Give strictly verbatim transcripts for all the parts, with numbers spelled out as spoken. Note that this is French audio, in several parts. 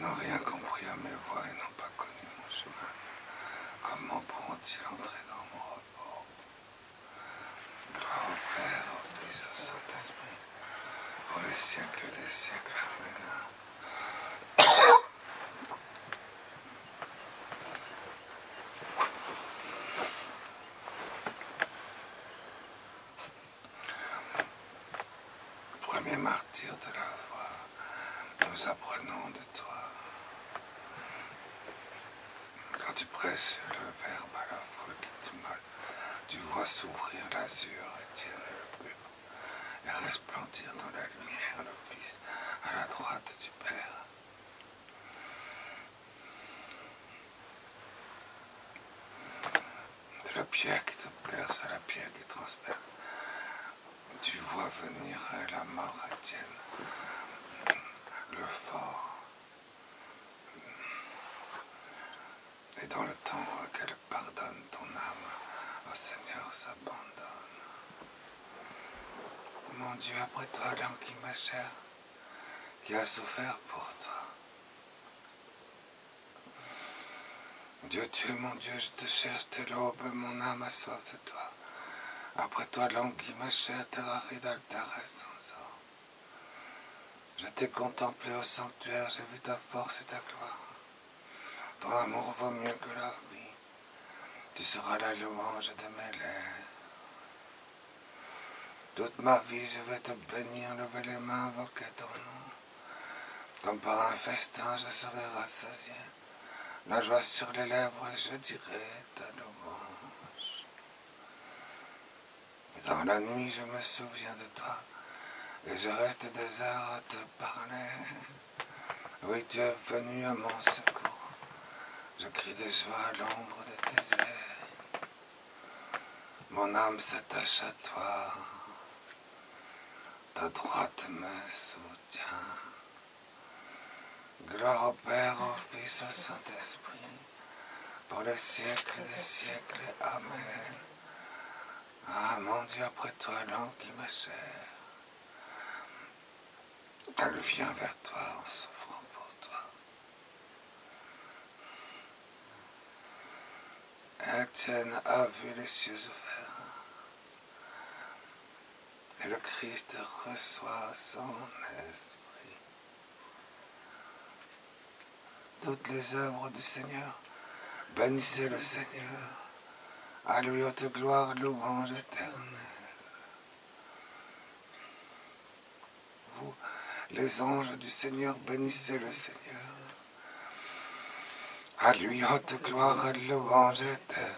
n'ont rien compris à mes voies et n'ont pas connu mon chemin. Comment pourront-ils entrer dans mon repos? Gloire au Père, au Fils, au Saint-Esprit, pour les siècles des siècles. Amen. Premier martyr de la foi, nous apprenons de toi. Quand tu prêches le Verbe à la foule qui t'imole, tu vois s'ouvrir l'azur et tienne le pur, et resplendir dans la lumière le Fils à la droite du Père. De la pierre qui te perce à la pierre qui transperce, tu vois venir la mort Étienne, le fort, et dans le temps qu'elle pardonne, ton âme au Seigneur s'abandonne. Mon Dieu, après toi, l'homme qui m'a cher, qui a souffert pour toi. Dieu, tu es mon Dieu, je te cherche, te l'aube, mon âme a soif de toi. Après toi, l'homme qui m'a cher, terre aride, ta sans or. Je t'ai contemplé au sanctuaire, j'ai vu ta force et ta gloire. Ton amour vaut mieux que la vie. Tu seras la louange de mes lèvres. Toute ma vie, je vais te bénir, lever les mains, invoquer ton nom. Comme par un festin, je serai rassasié. La joie sur les lèvres, je dirai ta louange. Et dans la nuit, je me souviens de toi, et je reste des heures à te parler. Oui, tu es venu à mon secours. Je crie de joie à l'ombre de tes ailes. Mon âme s'attache à toi. Ta droite me soutient. Gloire au Père, au Fils, au Saint-Esprit, pour les siècles des siècles. Amen. Ah, mon Dieu, après toi, l'homme qui me cher, elle vient vers toi en souffrant pour toi. Étienne a vu les cieux ouverts, et le Christ reçoit son esprit. Toutes les œuvres du Seigneur, bénissez le Seigneur. À lui haute gloire, louange éternelle. Vous, les anges du Seigneur, bénissez le Seigneur. À lui haute gloire, louange éternelle.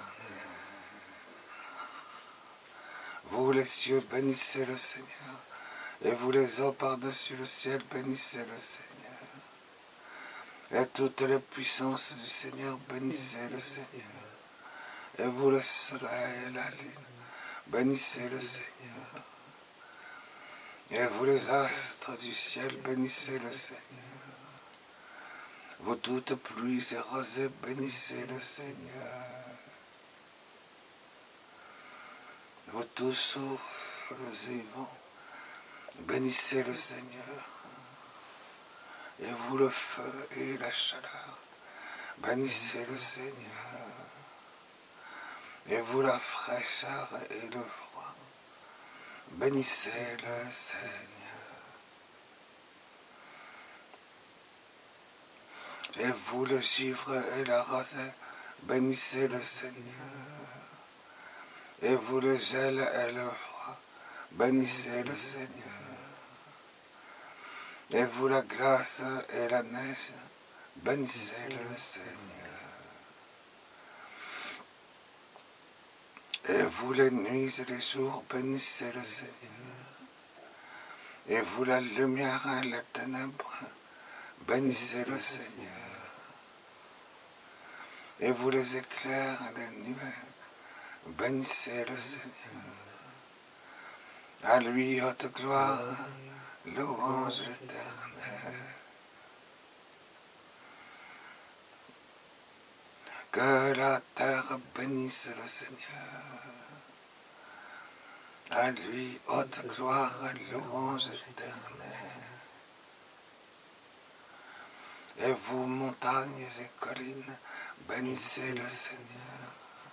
Vous, les cieux, bénissez le Seigneur. Et vous, les eaux par-dessus le ciel, bénissez le Seigneur. Et toutes les puissances du Seigneur, bénissez le Seigneur. Et vous, le soleil et la lune, bénissez le Seigneur. Et vous, les astres du ciel, bénissez le Seigneur. Vous toutes pluies et rosées, bénissez le Seigneur. Vous tous souffles et vents, bénissez le Seigneur. Et vous, le feu et la chaleur, bénissez le Seigneur. Et vous, la fraîcheur et le froid, bénissez le Seigneur. Et vous, le givre et la rosée, bénissez le Seigneur. Et vous, le gel et le froid, bénissez le Seigneur. Et vous, la glace et la neige, bénissez le Seigneur. Et vous, les nuits et les jours, bénissez le Seigneur. Et vous, la lumière et les ténèbres, bénissez le Seigneur. Et vous, les éclairs et les nuages, bénissez le Seigneur. À lui, haute gloire, louange éternelle. Que la terre bénisse le Seigneur. À lui, haute gloire, louange éternelle. Et vous, montagnes et collines, bénissez le Seigneur.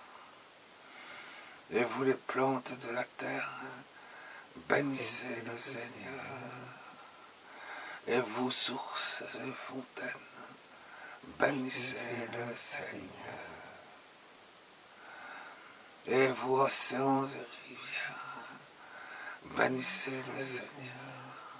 Et vous, les plantes de la terre, bénissez le Seigneur. Et vous, sources et fontaines, bénissez le Seigneur. Et vous, océans et rivières, bénissez le Seigneur.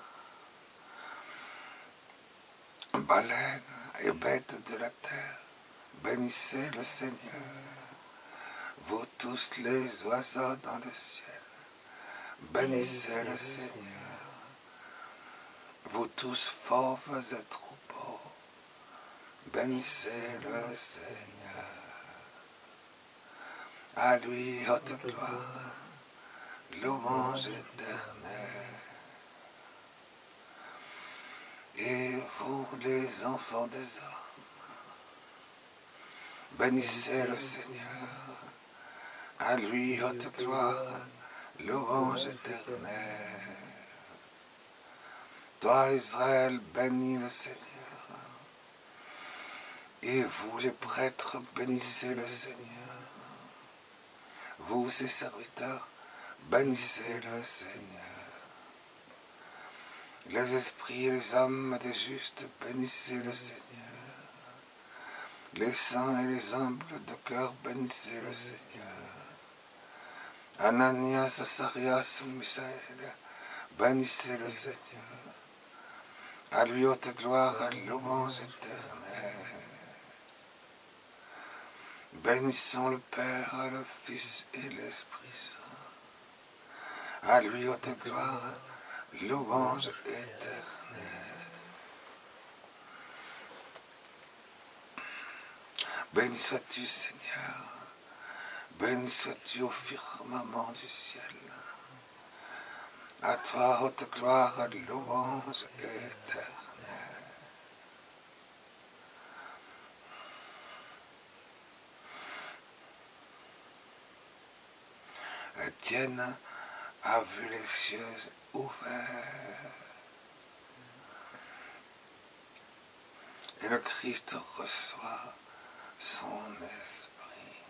Baleines et bêtes de la terre, bénissez le Seigneur. Vous tous les oiseaux dans le ciel, bénissez le Seigneur. Vous tous fauves et troupeaux, bénissez le Seigneur. À lui haute gloire, louange éternelle. Et vous les enfants des hommes, bénissez le Seigneur. À lui haute gloire, louange éternelle. Toi Israël, bénis le Seigneur. Et vous les prêtres, bénissez le Seigneur. Vous ses serviteurs, bénissez le Seigneur. Les esprits et les âmes des justes, bénissez le Seigneur. Les saints et les humbles de cœur, bénissez le Seigneur. Ananias, Azarias, Misaël, bénissez le Seigneur. À lui haute gloire, à louange éternelle. Bénissons le Père, le Fils et l'Esprit Saint. À lui haute gloire, louange éternelle. Béni sois-tu, Seigneur. Béni sois-tu au firmament du ciel. À toi, haute gloire, louange éternelle. Étienne a vu les cieux ouverts. Et le Christ reçoit son esprit.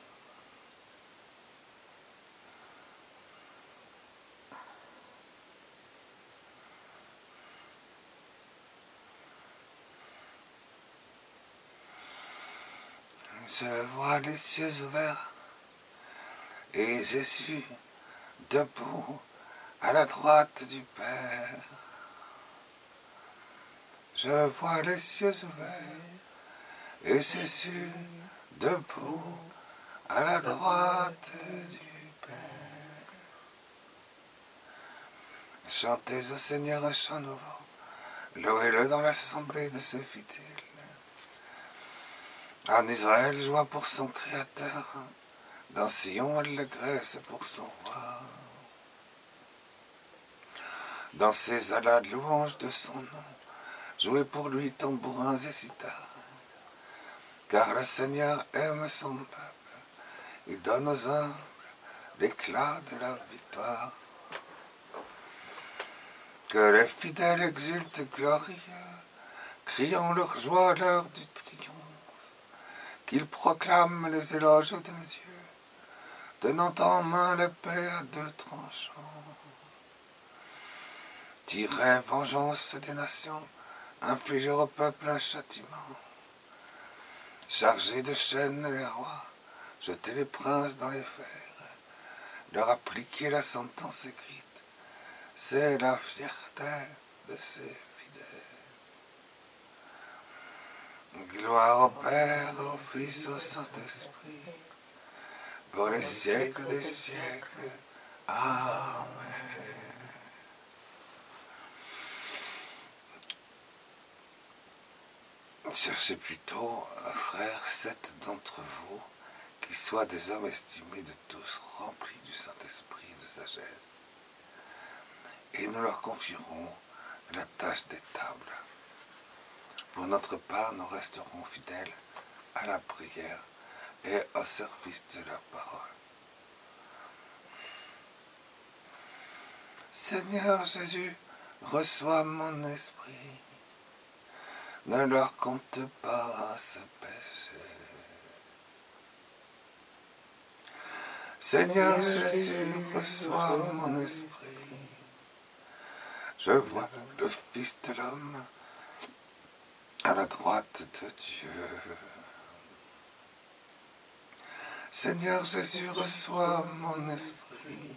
Je vois les cieux ouverts et Jésus debout à la droite du Père. Je vois les cieux ouverts et Jésus debout à la droite du Père. Chantez au Seigneur un chant nouveau, louez-le dans l'assemblée de ses fidèles. En Israël, joie pour son Créateur, dans Sion, allégresse pour son roi. Dans ses allades, louange de son nom, jouez pour lui tambourins et cithars. Car le Seigneur aime son peuple, il donne aux humbles l'éclat de la victoire. Que les fidèles exultent glorieux, criant leur joie à l'heure du triomphe, qu'ils proclament les éloges de Dieu, tenant en main l'épée à deux tranchants. Tirez vengeance des nations, infligez au peuple un châtiment. Chargez de chaînes les rois, jetez les princes dans les fers, leur appliquez la sentence écrite. C'est la fierté de ses fidèles. Gloire au Père, au Fils, au Saint-Esprit, pour les siècles des siècles. Amen. Cherchez plutôt, frères, sept d'entre vous qui soient des hommes estimés de tous, remplis du Saint-Esprit et de sagesse. Et nous leur confierons la tâche des tables. Pour notre part, nous resterons fidèles à la prière et au service de la parole. Seigneur Jésus, reçois mon esprit. ne leur compte pas ce péché. Seigneur Jésus, reçois mon esprit. Je vois le Fils de l'homme à la droite de Dieu. Seigneur Jésus, reçois mon esprit.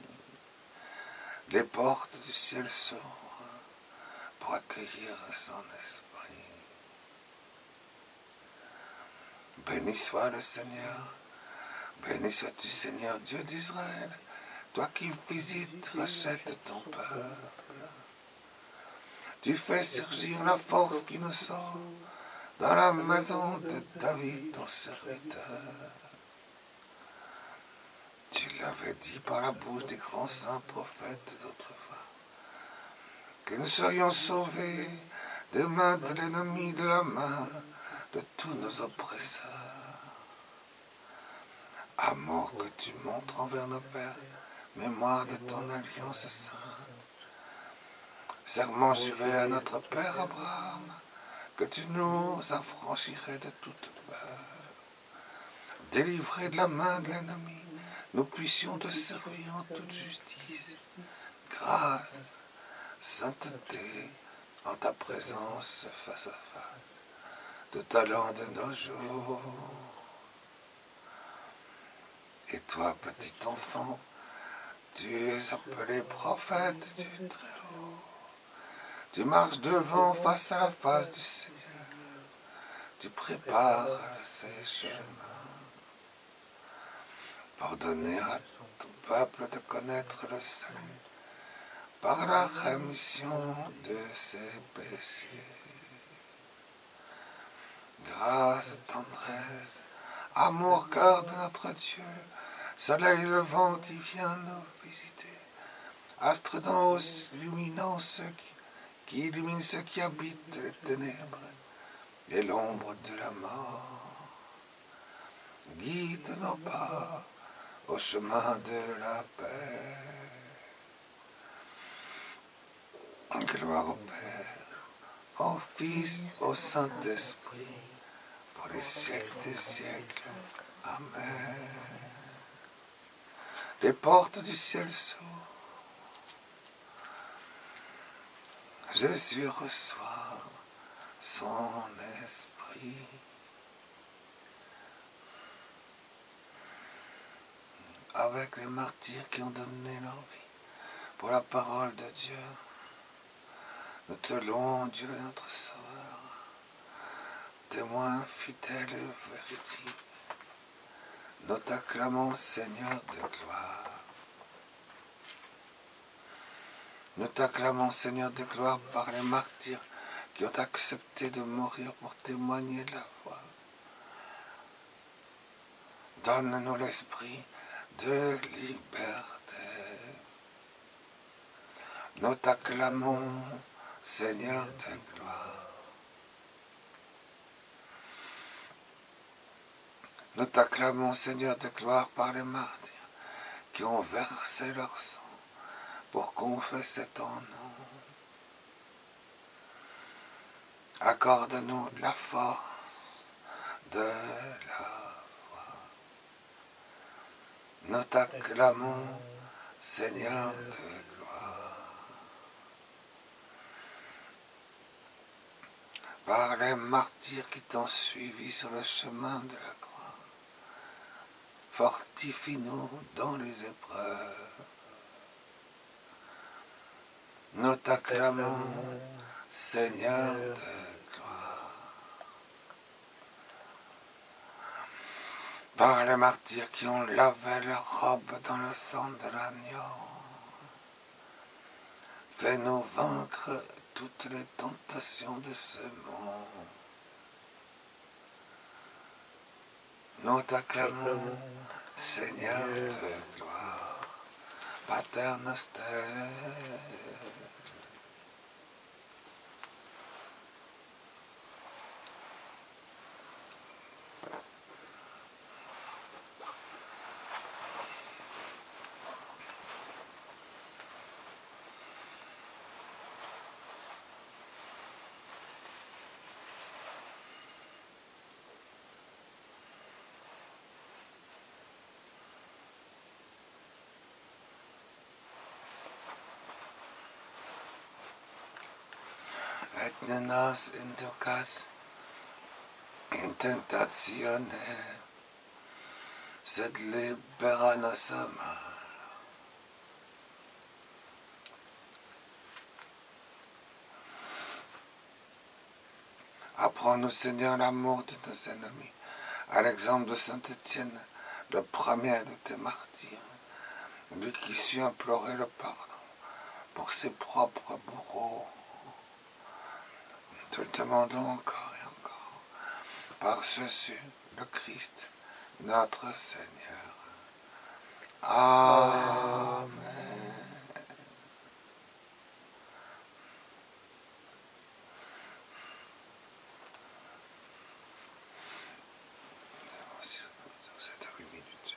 Les portes du ciel s'ouvrent pour accueillir son esprit. Béni soit le Seigneur, béni sois-tu Seigneur Dieu d'Israël, toi qui visites, rachètes ton peuple. Tu fais surgir la force qui nous sort dans la maison de David, ton serviteur. Tu l'avais dit par la bouche des grands saints prophètes d'autrefois, que nous serions sauvés des mains de l'ennemi, de la main de tous nos oppresseurs. Amour que tu montres envers nos pères, mémoire de ton alliance sainte. Serment juré à notre père Abraham, que tu nous affranchirais de toute peur. Délivrés de la main de l'ennemi, nous puissions te servir en toute justice, grâce, sainteté, en ta présence face à face, tout au long de nos jours. Et toi, petit enfant, tu es appelé prophète du Très-Haut. Tu marches devant, face à la face du Seigneur. Tu prépares ses chemins pour donner à ton peuple de connaître le salut par la rémission de ses péchés. Grâce, tendresse, amour, cœur de notre Dieu, soleil levant qui vient nous visiter, astre d'en haut illuminant ceux qui, qui illumine ceux qui habitent les ténèbres et l'ombre de la mort. Guide nos pas au chemin de la paix. Gloire au Père, au Fils, au Saint-Esprit, pour les siècles des siècles. Amen. Les portes du ciel s'ouvrent. Jésus reçoit son esprit. Avec les martyrs qui ont donné leur vie pour la parole de Dieu, nous te louons, Dieu notre Sauveur, témoin fidèle et véridique. Nous t'acclamons, Seigneur de gloire. Nous t'acclamons, Seigneur de gloire, par les martyrs qui ont accepté de mourir pour témoigner de la foi. Donne-nous l'esprit de liberté. Nous t'acclamons, Seigneur de gloire. Nous t'acclamons, Seigneur de gloire, par les martyrs qui ont versé leur sang pour confesser ton nom. Accorde-nous la force de la foi. Nous t'acclamons, Seigneur de gloire. Par les martyrs qui t'ont suivi sur le chemin de la croix, fortifie-nous dans les épreuves. Nous t'acclamons, Seigneur de gloire. Par les martyrs qui ont lavé leurs robes dans le sang de l'agneau, fais-nous vaincre toutes les tentations de ce monde. Nous t'acclamons, Seigneur de gloire, Pater Noster. et ne nos inducas in tentazione, sed libera nos a mal. Apprends-nous, Seigneur, l'amour de nos ennemis, à l'exemple de saint Étienne, le premier de tes martyrs, lui qui sut implorer le pardon pour ses propres bourreaux. Te le demandons encore et encore, par Jésus le Christ, notre Seigneur. Amen. sept heures huit minutes.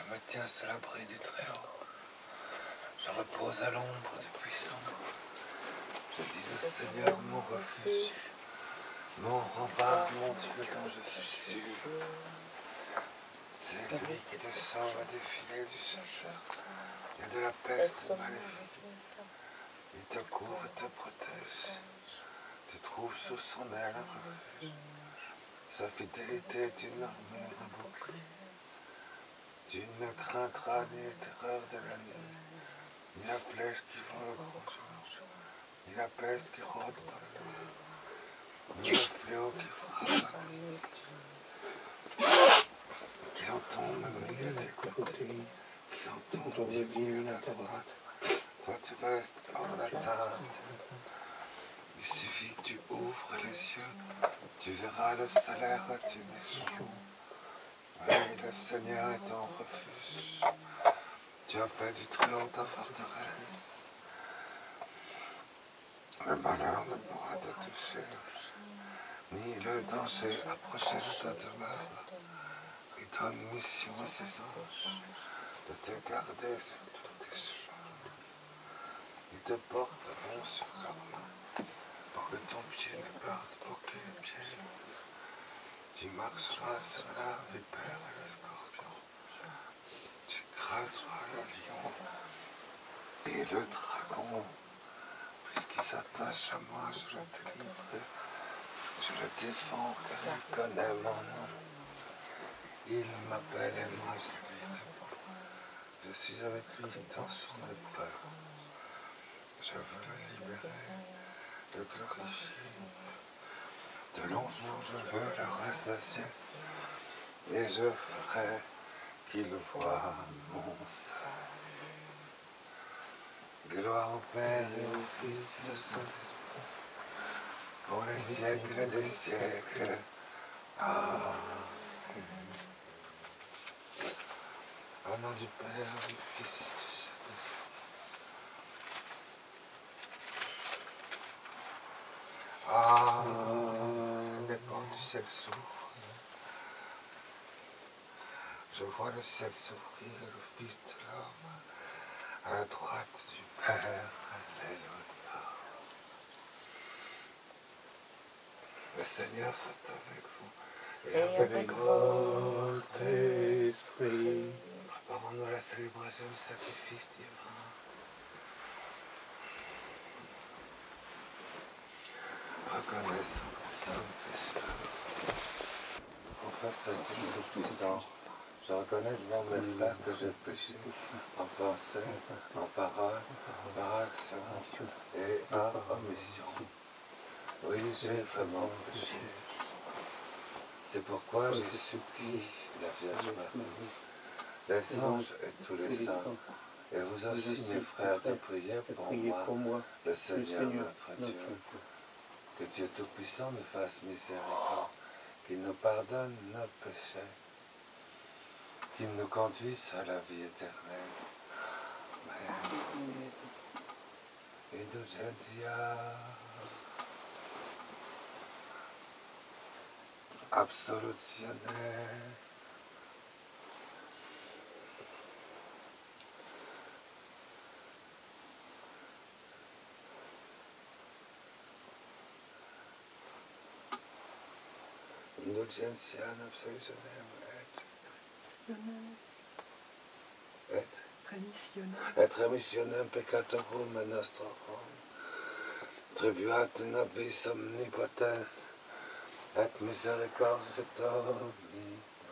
me tiens sous l'abri du Très-Haut. Je repose à l'ombre du Puissant. Je dis au Seigneur, mon refuge, mon rempart, mon Dieu dont je suis sûr. C'est lui qui te sauve des filets du chasseur et de la peste maléfique. Il te couvre et te protège. Tu trouves sous son aile un refuge. Sa fidélité est une armure, un bouclier. Tu ne craindras ni les terreurs de la nuit, ni la flèche qui vole au grand jour, ni la peste qui rôde dans la nuit, ni le fléau qui frappe à midi. Qu'il en tombe à mille à tes côtés, qu'il en tombe dix mille à ta droite. Toi tu restes hors d'atteinte. Il suffit que tu ouvres les yeux, tu verras le salaire du méchant. Oui, le Seigneur est ton refuge. Tu as fait du Très-Haut ta forteresse. Le malheur ne pourra te toucher, ni le danger approcher de ta demeure. Il donne mission à ses anges de te garder sur tous tes chemins. Il te porteront sur leurs mains pour que ton pied ne perde aucune piège. Tu marcheras sur la vipère et le scorpion. Tu écraseras le lion et le dragon. Puisqu'il s'attache à moi, je le délivre. Je le défends car il connaît mon nom. Il m'appelle et moi je lui réponds. Je suis avec lui dans son épreuve. Je veux le libérer, le glorifier. De longs jours je veux le rassasier. Et je ferai qu'il voit mon salut. Gloire au Père et au Fils et au Saint-Esprit, pour les siècles des siècles. Amen. Au nom du Père, du Fils et du Saint-Esprit. Amen. Les portes du ciel s'ouvrent. Je vois le ciel s'ouvrir et le Fils de l'homme à la droite du Père. Alléluia. Le Seigneur soit avec vous et avec votre esprit. Préparons-nous à la célébration du sacrifice divin. Reconnaissons que nous sommes pécheurs. Confesse à Dieu Tout-Puissant. Je reconnais devant mes frères que j'ai péché en pensée, en parole, par action et par omission. Oui, j'ai vraiment péché. C'est pourquoi je supplie la Vierge Marie, les anges et tous les saints, et vous aussi, mes frères, de prier pour moi, le Seigneur notre Dieu. Que Dieu Tout-Puissant nous fasse miséricorde, qu'il nous pardonne nos péchés, qu'il nous conduise à la vie éternelle. Amen. Indulgentia. Absolutione. Indulgentia absolutionem et et et remissionem peccatorum et nostrorum tribuat in nobis omnipotens et misericordiae Domini.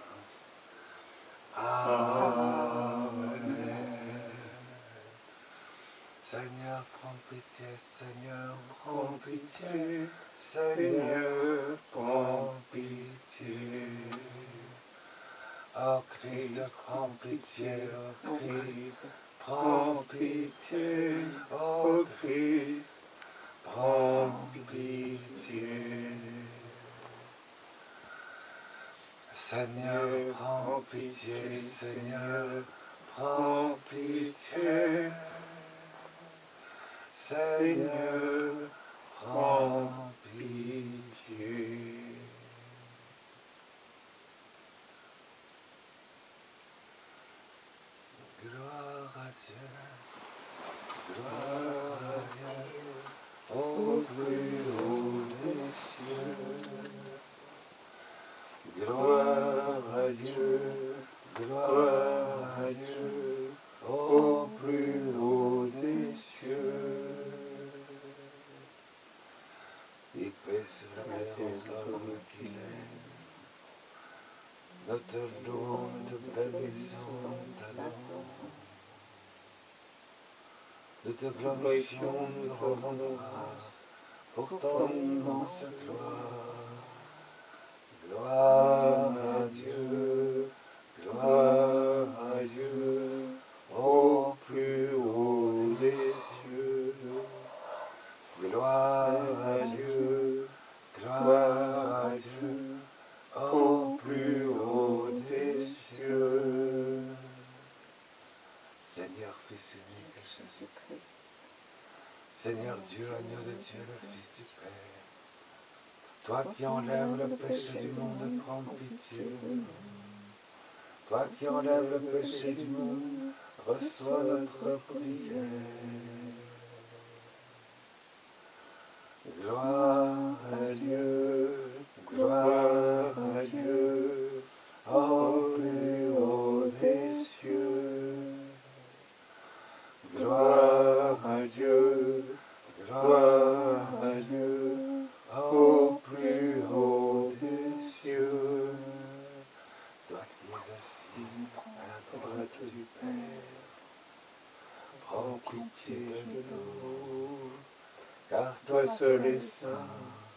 Amen. Seigneur, prends pitié, Seigneur, prends pitié, Seigneur, prends pitié. Ô Christ, prends pitié, ô Christ, prends pitié, ô Christ, prends pitié. Seigneur, prends pitié, Seigneur, prends pitié. Seigneur, prends pitié. sur la terre comme qu'il est. Nous te louons, nous te bénissons, t'adorons. Nous te glorifions, nous te rendons grâce pour ton immense gloire. Gloire à Dieu, gloire à Dieu, au plus haut des cieux. Gloire à Dieu, gloire à Dieu, au plus haut des cieux. Seigneur, Fils unique, Jésus-Christ. Seigneur Dieu, agneau de Dieu, le Fils du Père. Toi qui enlèves le péché du monde, prends pitié de nous. Toi qui enlèves le péché du monde, reçois notre prière. Gloire à Dieu, gloire à Dieu, au plus haut des cieux. Gloire à Dieu, gloire à Dieu, au plus haut des cieux. Toi qui es assis à la droite du Père, prends pitié de nous, car toi seul est saint,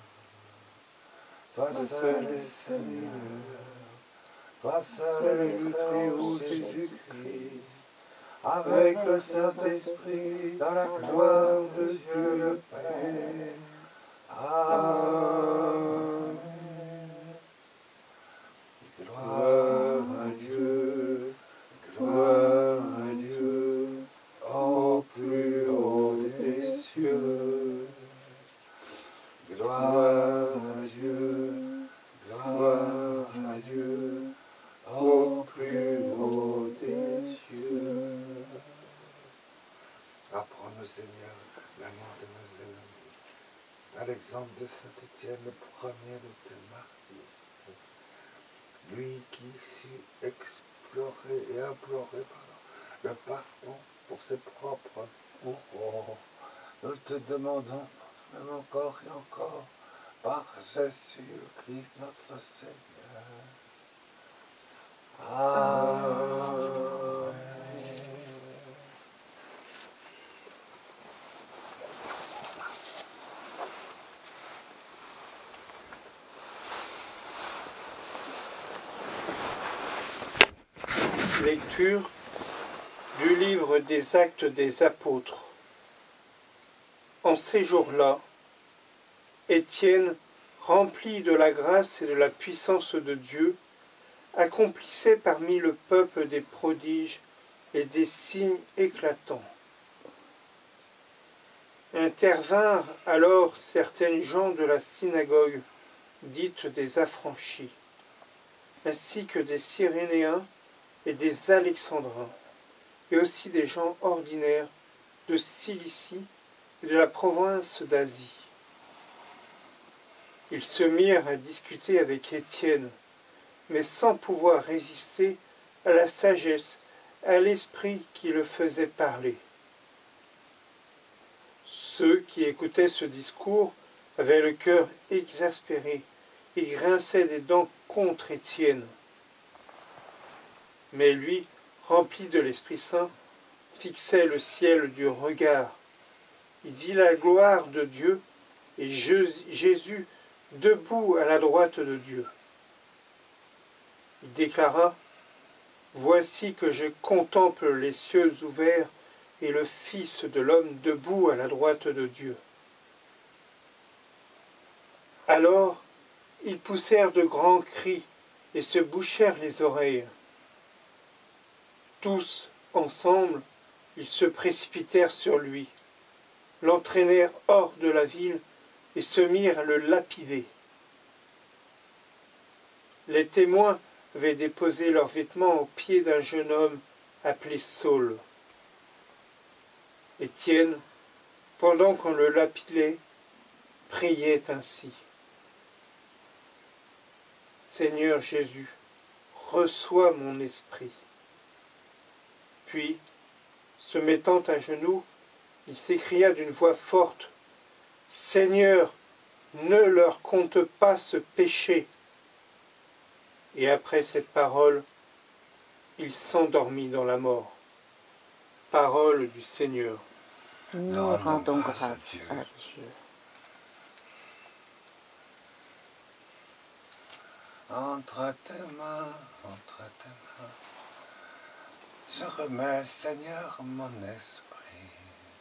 toi seul est Seigneur, toi seul est le très haut Jésus-Christ, avec le Saint-Esprit, dans la gloire de Dieu le Père. Amen. Gloire à Dieu, gloire à Dieu, au plus haut des cieux. Gloire à Dieu, gloire à Dieu, au plus haut des cieux. Apprends-nous, Seigneur, l'amour de nos ennemis, à l'exemple de saint Étienne, le premier de tes martyrs. Lui qui sut explorer et implorer pardon, le pardon pour ses propres bourreaux. Nous te demandons, même encore et encore, par Jésus-Christ notre Seigneur. Amen. Lecture du livre des Actes des Apôtres. En ces jours-là, Étienne, rempli de la grâce et de la puissance de Dieu, accomplissait parmi le peuple des prodiges et des signes éclatants. Intervinrent alors certaines gens de la synagogue, dite des affranchis, ainsi que des Cyrénéens et des Alexandrins, et aussi des gens ordinaires de Cilicie et de la province d'Asie. Ils se mirent à discuter avec Étienne, mais sans pouvoir résister à la sagesse, à l'esprit qui le faisait parler. Ceux qui écoutaient ce discours avaient le cœur exaspéré et grinçaient des dents contre Étienne. Mais lui, rempli de l'Esprit Saint, fixait le ciel du regard. Il vit la gloire de Dieu et Jésus debout à la droite de Dieu. Il déclara : « Voici que je contemple les cieux ouverts et le Fils de l'homme debout à la droite de Dieu. » Alors, ils poussèrent de grands cris et se bouchèrent les oreilles. Tous, ensemble, ils se précipitèrent sur lui, l'entraînèrent hors de la ville et se mirent à le lapider. Les témoins avaient déposé leurs vêtements aux pieds d'un jeune homme appelé Saul. Étienne, pendant qu'on le lapidait, priait ainsi : « Seigneur Jésus, reçois mon esprit. » Puis, se mettant à genoux, il s'écria d'une voix forte : « Seigneur, ne leur compte pas ce péché. Et après cette parole, il s'endormit dans la mort. Parole du Seigneur. Nous rendons grâce à Dieu. Entre tes mains, entre tes mains, je remets, Seigneur, mon esprit.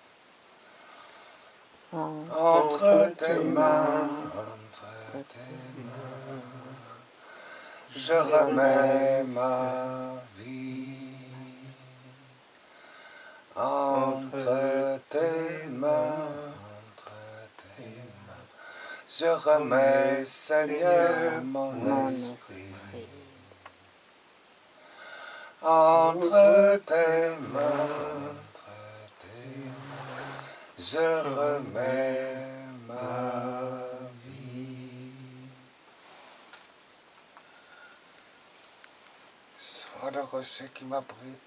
Entre tes mains, entre tes mains, je remets ma vie. Entre tes mains, entre tes mains, je remets, Seigneur, mon esprit. Entre tes mains, entre tes mains, je remets ma vie. Sois le rocher qui m'abrite,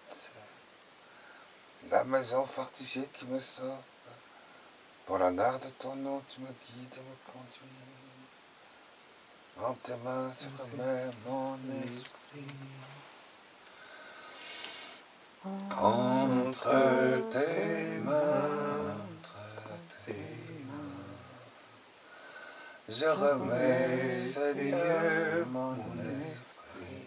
la maison fortifiée qui me sauve. Pour l'honneur de ton nom, tu me guides et me conduis. En tes mains, je remets mon esprit. Entre tes mains, entre tes mains, je remets, Seigneur, mon esprit.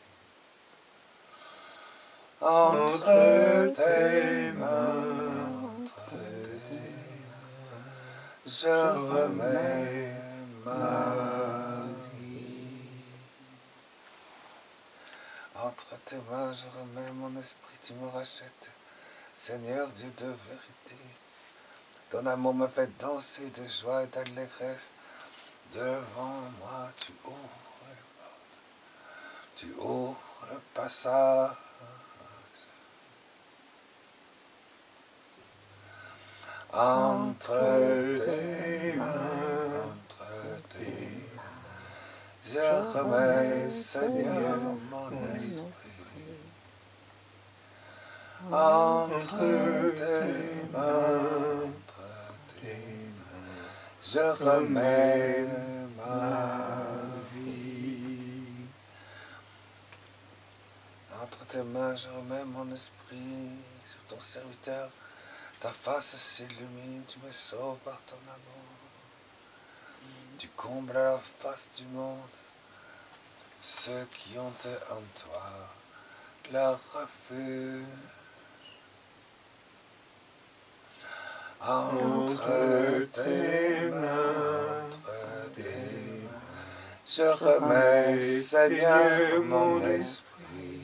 Entre tes mains, entre tes mains, je remets ma vie. Entre tes mains, je remets mon esprit, tu me rachètes. Seigneur Dieu de vérité, ton amour me fait danser de joie et d'allégresse. Devant moi, tu ouvres les portes, tu ouvres le passage. Entre tes mains, entre tes mains, je remets, Seigneur, mon esprit. Entre tes mains, entre tes mains, je remets ma vie. Entre tes mains, je remets mon esprit sur ton serviteur. Ta face s'illumine, tu me sauves par ton amour. Tu combles la face du monde. Ceux qui ont en toi leur refuge. Entre tes mains, entre tes mains, je remets, Seigneur, mon esprit.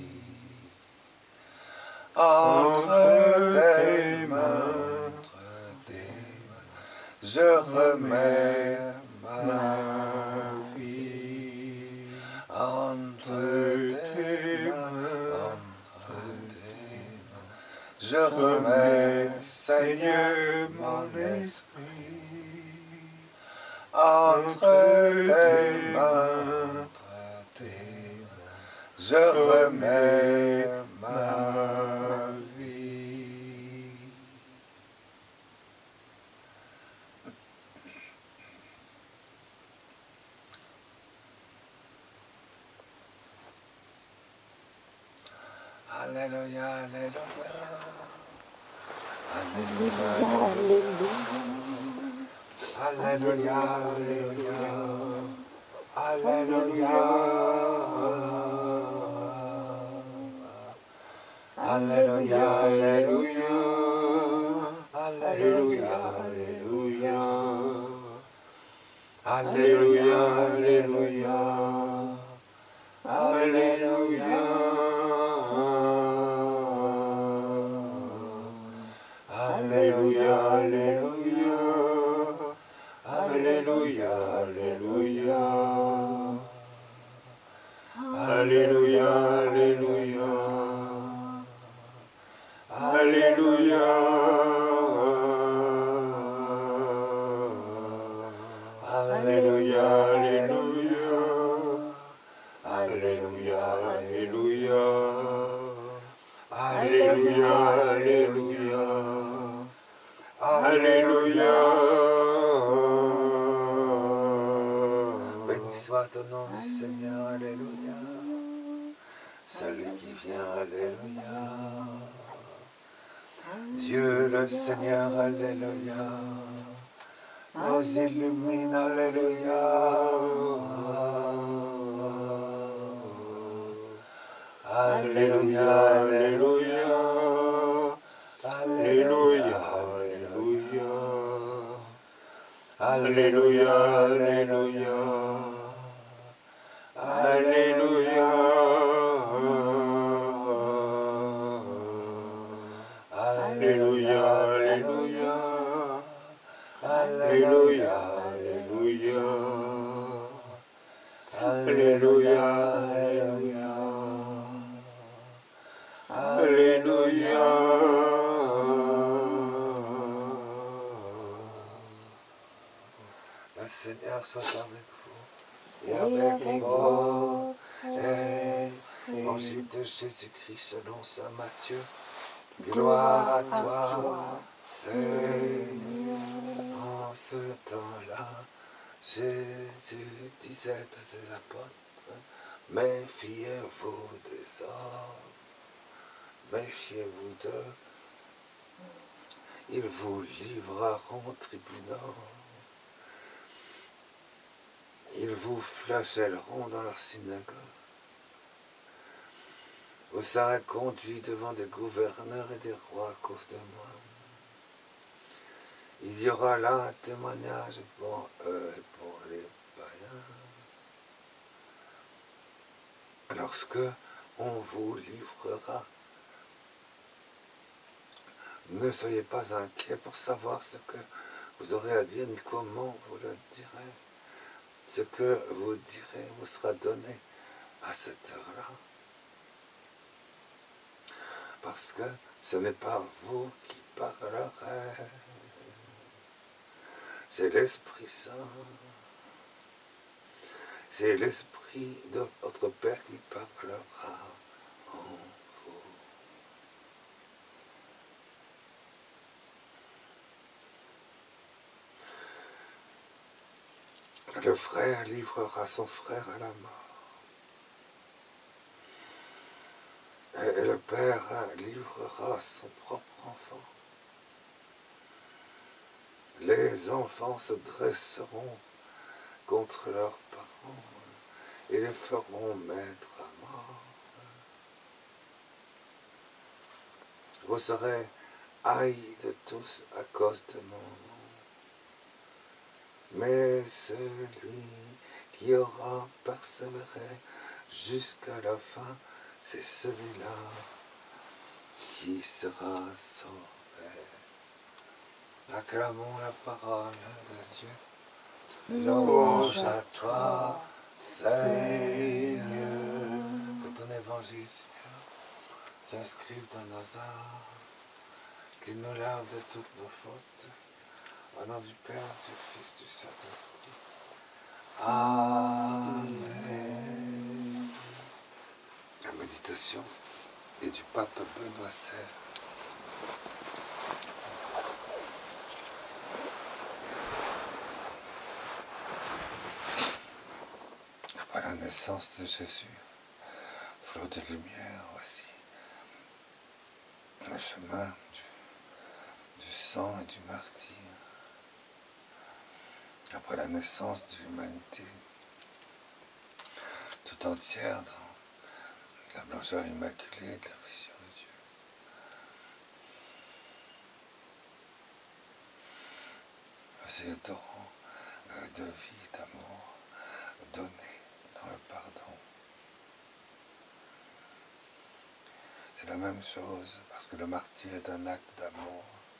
Entre tes mains, entre tes mains, je remets ma vie. Entre tes mains, entre tes mains, je remets, Seigneur, mon esprit. Entre tes mains, entre tes mains, je remets ma vie. Alléluia, alléluia. Alléluia, alléluia. Alléluia, alléluia. Alléluia, alléluia. Alléluia, alléluia. Alléluia, alléluia. Alléluia. Alléluia, alléluia. Alléluia, alléluia. Alléluia, alléluia. Alléluia. Alléluia, alléluia. Alléluia, soit au nom du Seigneur, alléluia. Celui qui vient, alléluia. Dieu le Seigneur, alléluia. Nous illumine, alléluia. Alléluia, alléluia. Alléluia, alléluia. Alléluia, alléluia. Alléluia. Alléluia, alléluia. Alléluia, alléluia. Alléluia, alléluia. Alléluia. Le Seigneur soit avec vous et avec vos esprits. Évangile de Jésus-Christ selon saint Matthieu. Gloire à toi, Seigneur. En ce temps-là, Jésus disait à ses apôtres, méfiez-vous des hommes, méfiez-vous d'eux, ils vous livreront au tribunal, ils vous flagelleront dans leur synagogue. Vous serez conduits devant des gouverneurs et des rois à cause de moi. Il y aura là un témoignage pour eux et pour les païens. Lorsque on vous livrera, ne soyez pas inquiets pour savoir ce que vous aurez à dire, ni comment vous le direz. Ce que vous direz vous sera donné à cette heure-là. Parce que ce n'est pas vous qui parlerez, c'est l'Esprit Saint. C'est l'Esprit de votre Père qui parlera en vous. Le frère livrera son frère à la mort. Et le père livrera son propre enfant. Les enfants se dresseront contre leurs parents et les feront mettre à mort. Vous serez haïs de tous à cause de mon nom. Mais celui qui aura persévéré jusqu'à la fin, c'est celui-là qui sera sauvé. Acclamons la parole de Dieu. Louange à toi, Seigneur. Que ton évangile, Seigneur, s'inscrive dans nos âmes, qu'il nous lave de toutes nos fautes. Au nom du Père, du Fils, du Saint-Esprit. Amen. La méditation est du pape Benoît seize. Après la naissance de Jésus, flot de lumière, voici le chemin du, du sang et du martyr. Après la naissance de l'humanité, tout entière dans la blancheur immaculée de la vision de Dieu. Voici le torrent de vie, d'amour, donné dans le pardon. C'est la même chose, parce que le martyr est un acte d'amour.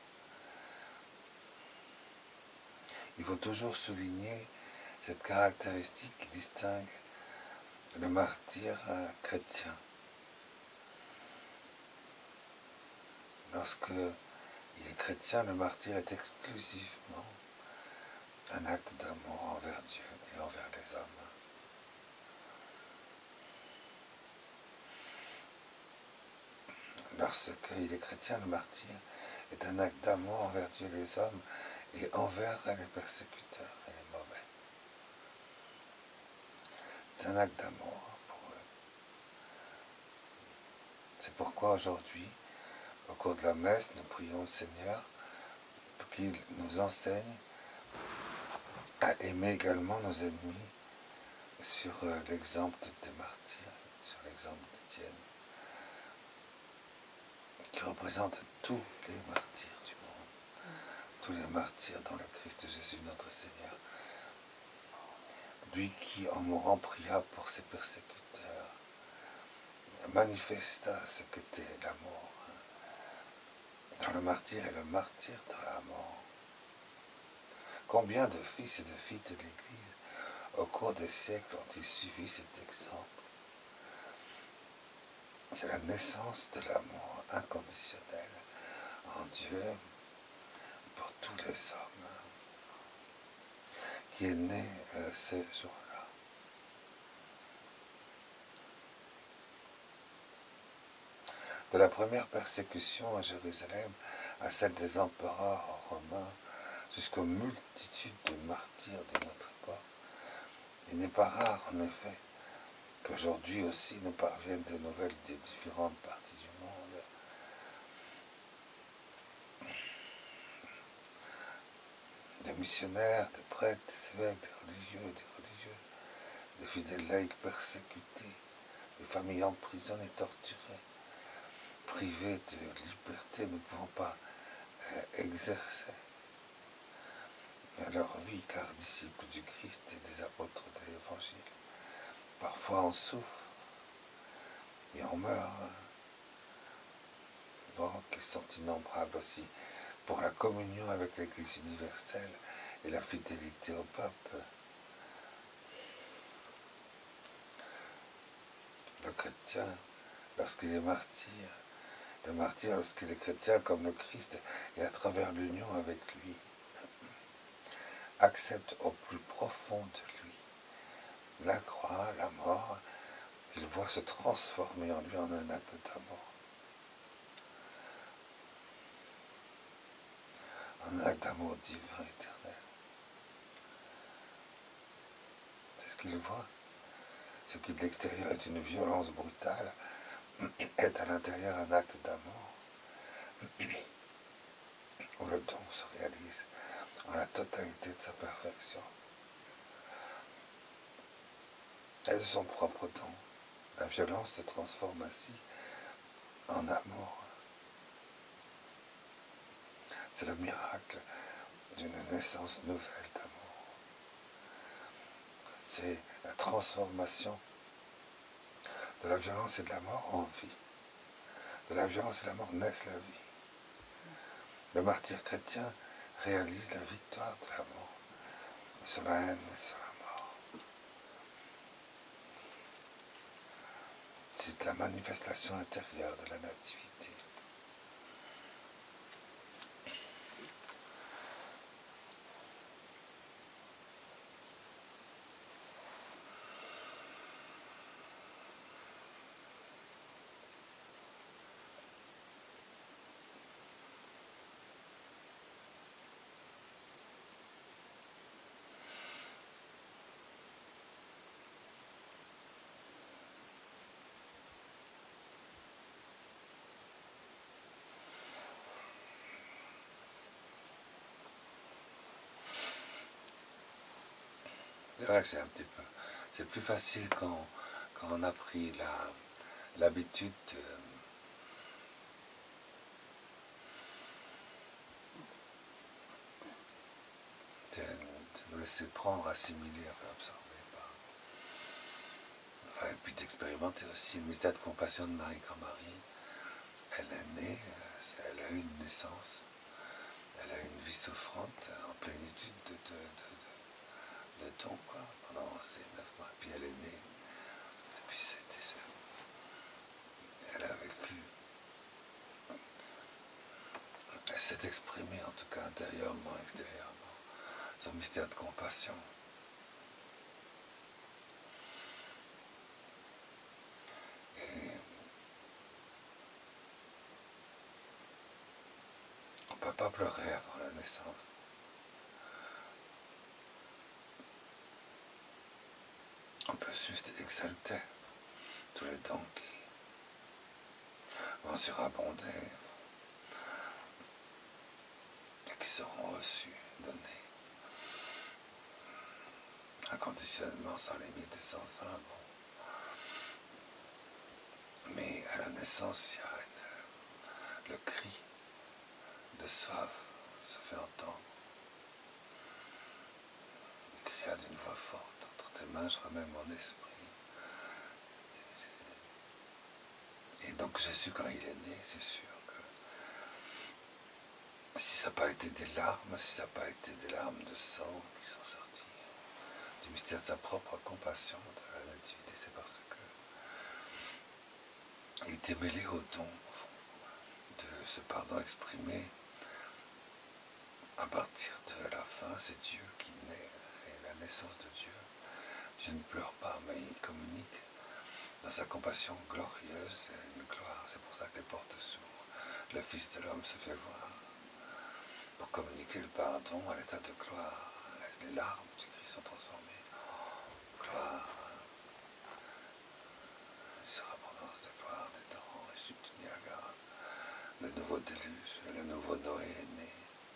Il faut toujours souligner cette caractéristique qui distingue le martyr chrétien. Lorsque il est chrétien, le martyr est exclusivement un acte d'amour envers Dieu et envers les hommes. Lorsqu'il est chrétien, le martyr est un acte d'amour envers Dieu et les hommes et envers les persécuteurs et les mauvais. c'est un acte d'amour pour eux. C'est pourquoi aujourd'hui, au cours de la messe, nous prions le Seigneur pour qu'il nous enseigne à aimer également nos ennemis sur euh, l'exemple des martyrs, sur l'exemple d'Étienne, qui représente tous les martyrs du monde, tous les martyrs dans le Christ Jésus notre Seigneur. Lui qui, en mourant, pria pour ses persécuteurs, manifesta ce qu'était l'amour. Dans le martyr et le martyr dans la mort. Combien de fils et de filles de l'Église, au cours des siècles, ont-ils suivi cet exemple? C'est la naissance de l'amour inconditionnel en Dieu pour tous les hommes, qui est né euh, ce jour-là. De la première persécution à Jérusalem à celle des empereurs romains, jusqu'aux multitudes de martyrs de notre époque, il n'est pas rare, en effet, qu'aujourd'hui aussi nous parviennent des nouvelles des différentes parties du monde. Des missionnaires, des prêtres, des évêques, des religieux, des religieuses, des fidèles laïcs persécutés, des familles emprisonnées, torturées, privées de liberté, ne pouvant pas euh, exercer leur vie, car disciples du Christ et des apôtres de l'Évangile. Parfois on souffre et on meurt. Bon, qui sont innombrables aussi pour la communion avec l'Église universelle et la fidélité au pape. Le chrétien, lorsqu'il est martyr, le martyr lorsqu'il est chrétien comme le Christ et à travers l'union avec lui, accepte au plus profond de lui la croix, la mort, qu'il voit se transformer en lui en un acte d'amour. Un acte d'amour divin, éternel. C'est ce qu'il voit. Ce qui de l'extérieur est une violence brutale, est à l'intérieur un acte d'amour, où le don se réalise en la totalité de sa perfection. Et de son propre don, la violence se transforme ainsi en amour. C'est le miracle d'une naissance nouvelle d'amour. C'est la transformation de la violence et de la mort en vie. De la violence et de la mort naissent la vie. Le martyr chrétien réalise la victoire de la mort sur la haine et sur la mort. C'est la manifestation intérieure de la nativité. Ouais, c'est un petit peu. C'est plus facile quand, quand on a pris la, l'habitude de, de, de nous laisser prendre, assimiler, enfin absorber par. Enfin, et puis d'expérimenter aussi le mystère de compassion de Marie comme Marie. Elle est née, elle a eu une naissance, elle a eu une vie souffrante en plénitude de, de, de, de, de dons, quoi, pendant ces neuf mois. Puis elle est née, et puis c'était ça. Elle a vécu. Elle s'est exprimée, en tout cas intérieurement, extérieurement, son mystère de compassion. Et on ne peut pas pleurer avant la naissance. On on peut juste exalter tous les dons qui vont surabonder et qui seront reçus, donnés. Un conditionnement sans limite et sans fin. Bon. Mais à la naissance, il y a une, le cri de soif se fait entendre. Il cria d'une voix forte, entre tes mains je remets mon esprit. Et donc Jésus, quand il est né, c'est sûr que si ça n'a pas été des larmes, si ça n'a pas été des larmes de sang qui sont sorties du mystère de sa propre compassion de la nativité, c'est parce que il était mêlé au don de ce pardon exprimé à partir de la fin. C'est Dieu qui naît, et la naissance de Dieu. Dieu ne pleure pas, mais il communique dans sa compassion glorieuse et une gloire. C'est pour ça que les portes s'ouvrent. Le Fils de l'homme se fait voir pour communiquer le pardon à l'état de gloire. Les larmes du Christ sont transformées en gloire. Surabondance de gloire des torrents et chute du Niagara. Le nouveau déluge, le nouveau Noé est né.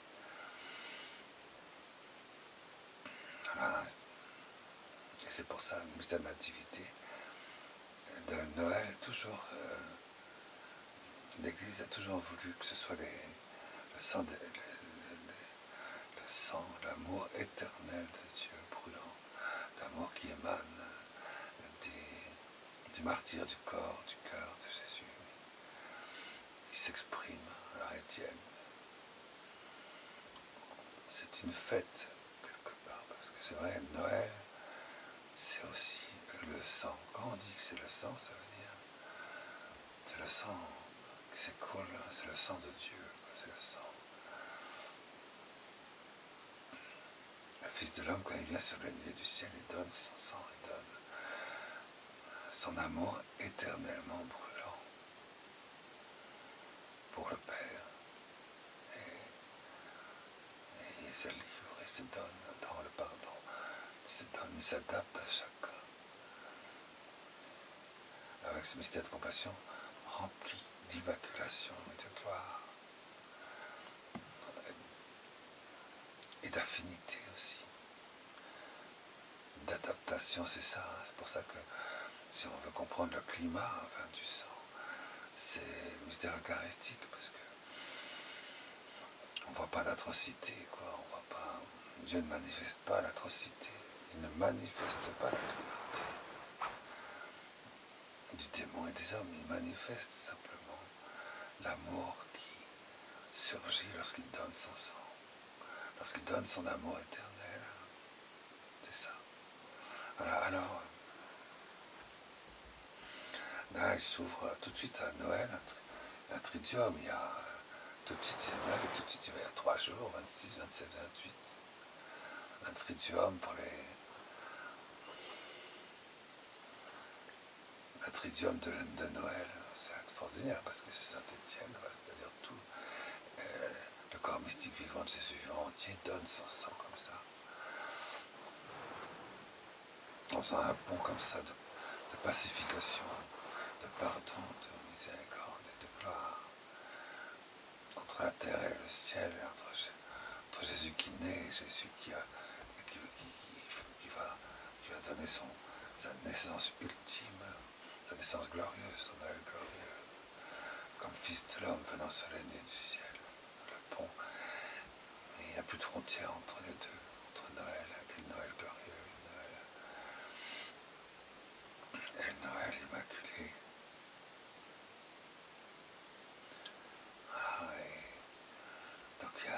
Voilà. Et c'est pour ça, le mystère de la nativité de Noël, toujours, euh, l'Église a toujours voulu que ce soit les, le sang, de, le, le, le sang, l'amour éternel de Dieu brûlant, l'amour qui émane des, du martyr du corps, du cœur de Jésus, qui s'exprime à la Étienne. C'est une fête quelque part, parce que c'est vrai, Noël, c'est aussi le sang. Quand on dit que c'est le sang, ça veut dire c'est le sang qui s'écoule, c'est le sang de Dieu, c'est le sang. Le Fils de l'homme, quand il vient sur les nuées du ciel, il donne son sang, il donne son amour éternellement brûlant pour le Père. Et, et il se livre, il se donne dans le pardon, il se donne, il s'adapte à chacun. Avec ce mystère de compassion rempli d'immaculation et de gloire et d'affinité aussi, d'adaptation, c'est ça. C'est pour ça que si on veut comprendre le climat enfin, du sang, c'est le mystère eucharistique, parce que on ne voit pas l'atrocité, quoi. On voit pas. Dieu ne manifeste pas l'atrocité, il ne manifeste pas la cruauté du démon et des hommes, il manifeste simplement l'amour qui surgit lorsqu'il donne son sang, lorsqu'il donne son amour éternel. C'est ça. Voilà, alors, là, il s'ouvre tout de suite à Noël, un, tri, un tridium. Il y a tout de suite, c'est Noël, et tout de suite, il va y avoir trois jours, vingt-six, vingt-sept, vingt-huit. Un tridium pour les. Le tridium de, de Noël, c'est extraordinaire parce que c'est Saint-Étienne, c'est-à-dire tout. Euh, le corps mystique vivant de Jésus vivant entier donne son sang comme ça. En faisant un pont comme ça de, de pacification, de pardon, de miséricorde et de gloire entre la terre et le ciel, entre, entre Jésus qui naît et Jésus qui, a, qui, qui, qui, va, qui va donner son, sa naissance ultime, sa naissance glorieuse, son Noël glorieux, comme Fils de l'homme venant sur les nuées du ciel, le pont. Et il n'y a plus de frontière entre les deux, entre Noël et le Noël glorieux, le Noël, et le Noël immaculé. Voilà, et donc il y a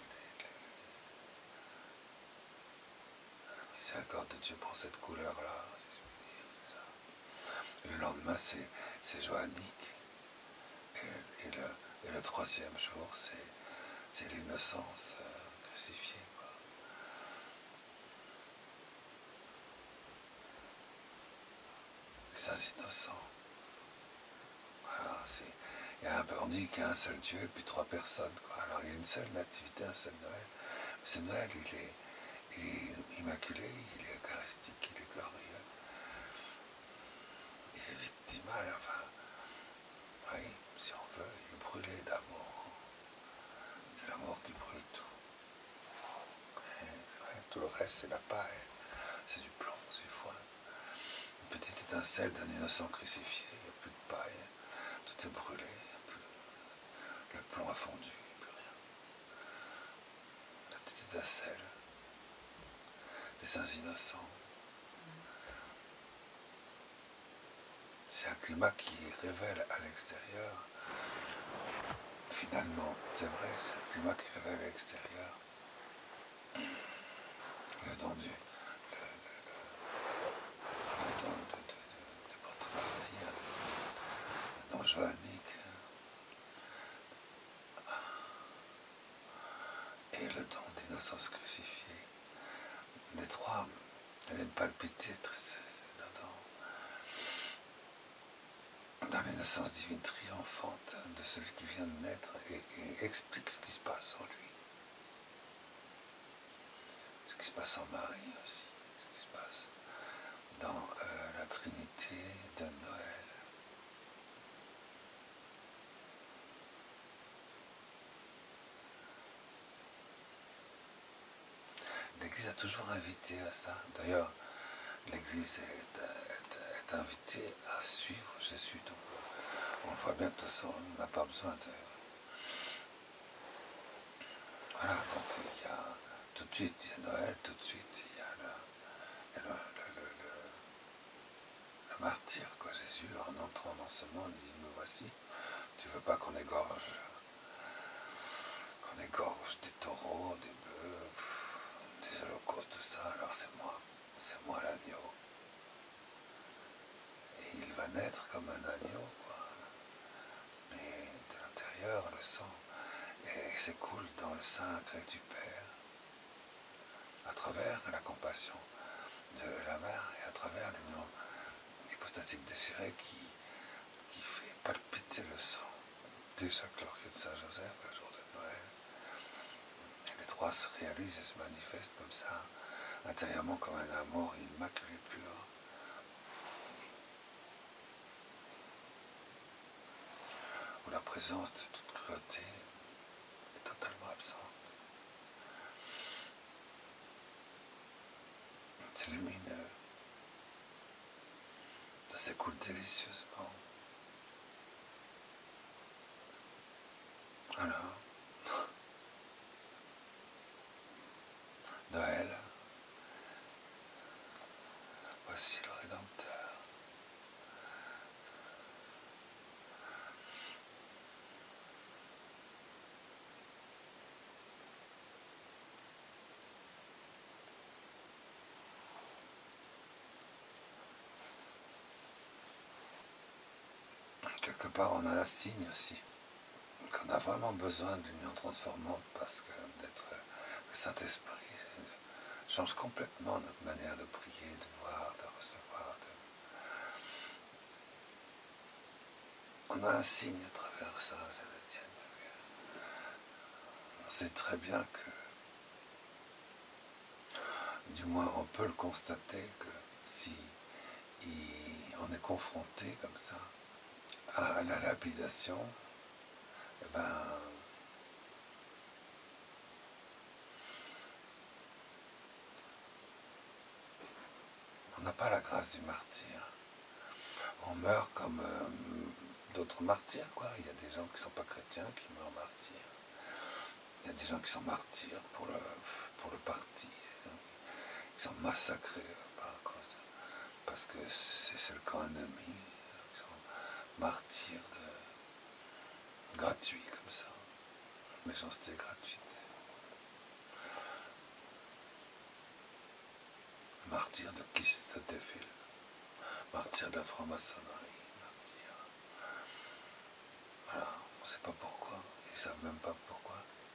la miséricorde de Dieu pour cette couleur-là, si je puis dire, c'est ça. Le lendemain, c'est, c'est joannique. Et, et, le, et le troisième jour, c'est, c'est l'innocence euh, crucifiée. Quoi. Les saints innocents. Voilà, c'est, il y a un, on dit qu'il y a un seul Dieu et puis trois personnes. Quoi. Alors il y a une seule nativité, un seul Noël. Mais ce Noël, il est, il est immaculé, il est eucharistique, il est glorieux. mal, enfin, oui, si on veut, il brûlait d'amour. C'est l'amour qui brûle tout. Ouais, tout le reste, c'est la paille, c'est du plomb, c'est du foin. Une petite étincelle d'un innocent crucifié, il n'y a plus de paille, tout est brûlé, il n'y a plus... le plomb a fondu, il n'y a plus rien. La petite étincelle, des saints innocents. C'est un climat qui révèle à l'extérieur, finalement, c'est vrai, c'est un climat qui révèle à l'extérieur le don du, le, le, le, le don de, de, de, de porte martyr, le don johannique, et le don d'innocence crucifiée. Les trois, elles viennent palpiter dedans. Dans l'innocence divine triomphante de celui qui vient de naître et, et explique ce qui se passe en lui. Ce qui se passe en Marie aussi, ce qui se passe dans euh, la Trinité de Noël. L'Église a toujours invité à ça. D'ailleurs, l'Église est, est, est invitée à suivre Jésus. Donc, on le voit bien, de toute façon, on n'a pas besoin de... Voilà, donc il y a tout de suite, il y a Noël, tout de suite, il y a le, il y a le, le, le, le, le martyr, quoi. Jésus, en entrant dans ce monde, dit, me voici, tu veux pas qu'on égorge, qu'on égorge des taureaux, des bœufs, des holocaustes, tout ça, alors c'est moi, c'est moi l'agneau. Et il va naître comme un agneau, quoi. Mais de l'intérieur, le sang s'écoule dans le sein sacré du Père, à travers la compassion de la mère et à travers l'union hypostatique désirée qui, qui fait palpiter le sang. Déjà glorieux de Saint Joseph, le jour de Noël. Et les trois se réalisent et se manifestent comme ça, intérieurement comme un amour immaculé pur. Où la présence de toute cruauté est totalement absente. C'est lumineux. Ça s'écoule délicieusement. Voilà. Noël. Voici le Rédempteur. Quelque part, on a un signe aussi qu'on a vraiment besoin de l'union transformante parce que d'être le Saint-Esprit change complètement notre manière de prier, de voir, de recevoir. De... On a un signe à travers ça, Saint-Étienne, parce que on sait très bien que, du moins on peut le constater, que si il, on est confronté comme ça à la lapidation, eh ben, on n'a pas la grâce du martyr. On meurt comme euh, d'autres martyrs, quoi. Il y a des gens qui ne sont pas chrétiens qui meurent martyrs. Il y a des gens qui sont martyrs pour le, pour le parti. Ils sont massacrés par cause, parce que c'est le camp ennemi. Ils sont martyrs de, gratuits comme ça. Méchanceté gratuite. Martyrs de qui se défile. Martyrs de la franc-maçonnerie. Martyrs. Voilà, on ne sait pas pourquoi. Ils ne savent même pas pourquoi.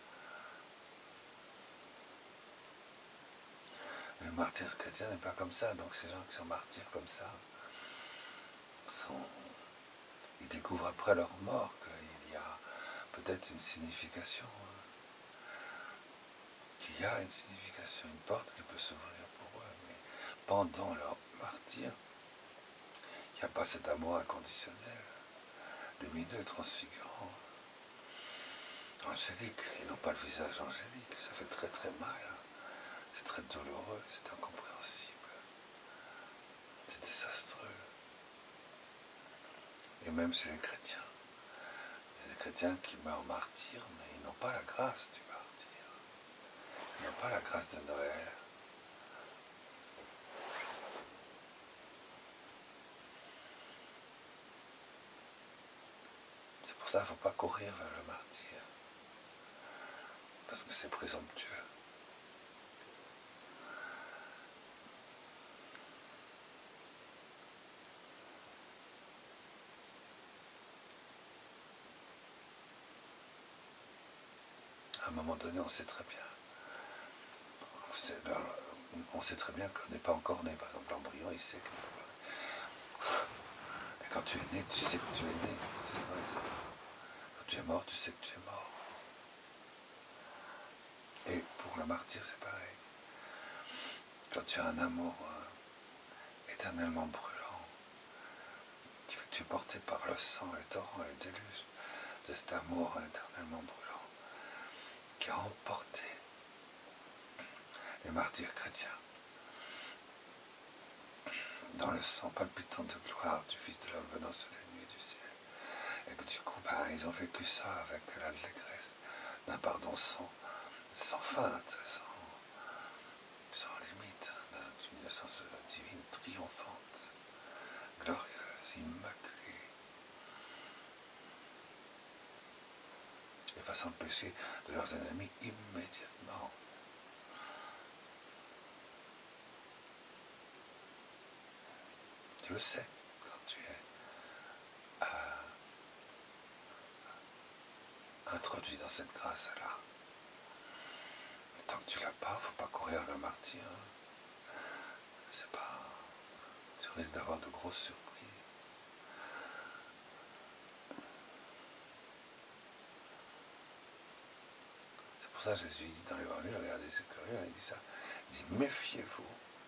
Le martyr chrétien n'est pas comme ça, donc ces gens qui sont martyrs comme ça, sont, ils découvrent après leur mort qu'il y a peut-être une signification, qu'il y a une signification, une porte qui peut s'ouvrir pour eux, mais pendant leur martyr, il y n'y a pas cet amour inconditionnel, lumineux, transfigurant, angélique. Ils n'ont pas le visage angélique, ça fait très très mal, c'est très douloureux, c'est incompréhensible, c'est désastreux. Et même chez les chrétiens, il y a des chrétiens qui meurent martyrs, mais ils n'ont pas la grâce du martyr, ils n'ont pas la grâce de Noël. C'est pour ça qu'il ne faut pas courir vers le martyr, parce que c'est présomptueux. À un moment donné, on sait très bien. On sait, on sait très bien qu'on n'est pas encore né. Par exemple, l'embryon, il sait qu'il n'est pas né. Et quand tu es né, tu sais que tu es né. C'est vrai, ça. Quand tu es mort, tu sais que tu es mort. Et pour le martyr, c'est pareil. Quand tu as un amour euh, éternellement brûlant, qui fait que tu es porté par le sang, le torrent et le déluge de cet amour éternellement brûlant, qui a emporté les martyrs chrétiens dans le sang palpitant de gloire du Fils de l'homme venant sur les nuées du ciel. Et que du coup, ben, ils ont vécu ça avec l'allégresse d'un pardon sans, sans feinte, sans, sans limite, d'une innocence divine triomphante, glorieuse, immaculée, effaçant le péché de leurs ennemis immédiatement. Tu le sais quand tu es euh, introduit dans cette grâce-là. Tant que tu l'as pas, faut pas courir le martyr. C'est pas. Tu risques d'avoir de grosses surprises. C'est pour ça que Jésus dit dans l'évangile, regardez, c'est curieux, il dit ça. Il dit méfiez-vous.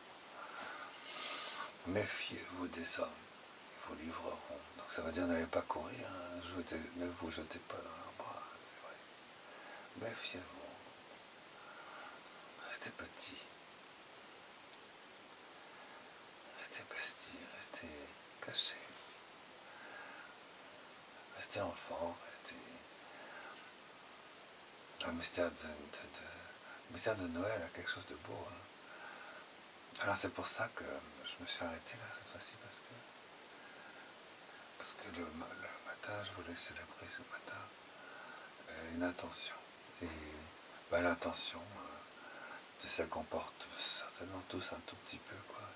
Méfiez-vous des hommes, ils vous livreront. Donc ça veut dire n'allez pas courir, hein, jetez, ne vous jetez pas dans leurs bras, c'est vrai. Méfiez-vous. Restez petit. Restez petit, restez caché. Restez enfant, restez. Le mystère de, de, de, le mystère de Noël a quelque chose de beau. Hein. Alors c'est pour ça que je me suis arrêté là cette fois-ci parce que parce que le, le matin je voulais célébrer ce matin euh, une intention. Et bah, l'intention, euh, c'est celle qu'on porte certainement tous un tout petit peu, quoi.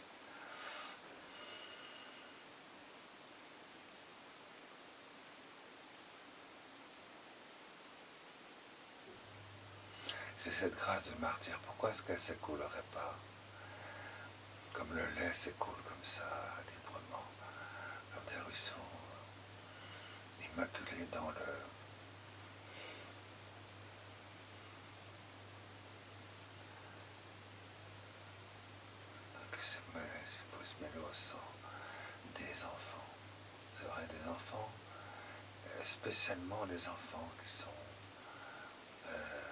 C'est cette grâce de martyr. Pourquoi est-ce qu'elle ne s'écoulerait pas comme le lait s'écoule comme ça, librement, comme des ruisseaux, immaculés dans le... qui se mêle, qui peut se mêler au sang des enfants. C'est vrai, des enfants, spécialement des enfants qui sont euh,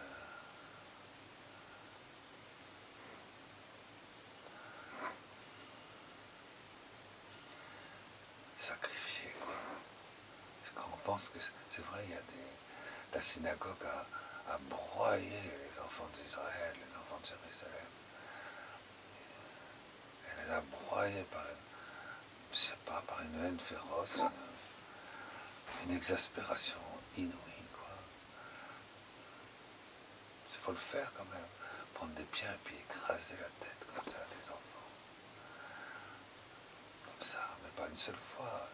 sacrifiés, quoi. Parce qu'on pense que c'est vrai, il y a des... La synagogue a, a broyé les enfants d'Israël, les enfants de Jérusalem. Elle les a broyés par une, je sais pas, par une haine féroce, une, une exaspération inouïe, quoi. Il faut le faire quand même, prendre des pierres et puis écraser la tête comme ça des enfants. Comme ça, mais pas une seule fois.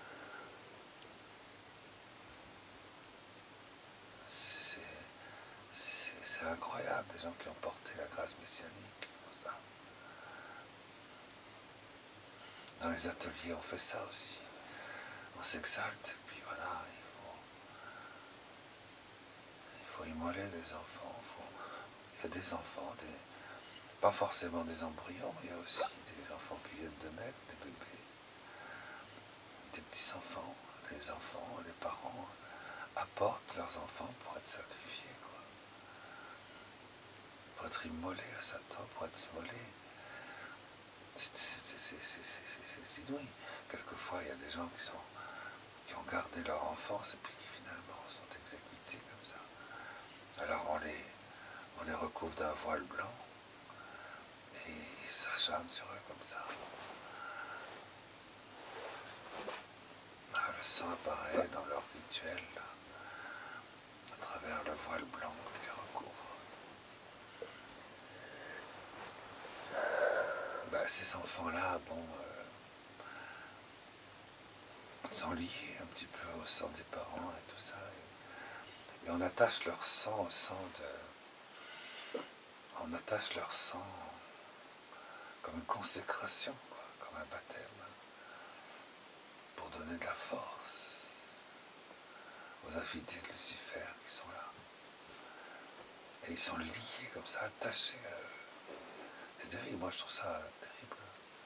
C'est incroyable, des gens qui ont porté la grâce messianique, comme ça. Dans les ateliers, on fait ça aussi. On s'exalte, et puis voilà, il faut, il faut immoler des enfants. Faut, il y a des enfants, des, pas forcément des embryons, il y a aussi des enfants qui viennent de naître, des bébés. des petits-enfants, les enfants, les parents apportent leurs enfants pour être sacrifiés, quoi. Pour être immolés à Satan, pour être immolés. C'est inouï. Quelquefois, il y a des gens qui, sont, qui ont gardé leur enfance et puis qui finalement sont exécutés comme ça. Alors on les, on les recouvre d'un voile blanc et ils s'acharnent sur eux comme ça. Ah, le sang apparaît dans leur rituel, là, à travers le voile blanc qui les recouvre. Ben, ces enfants-là, bon, euh, sont liés un petit peu au sang des parents et tout ça. Et, et on attache leur sang au sang de... On attache leur sang comme une consécration, quoi, comme un baptême, pour donner de la force aux affidés de Lucifer qui sont là. Et ils sont liés comme ça, attachés à eux. C'est terrible, moi je trouve ça terrible.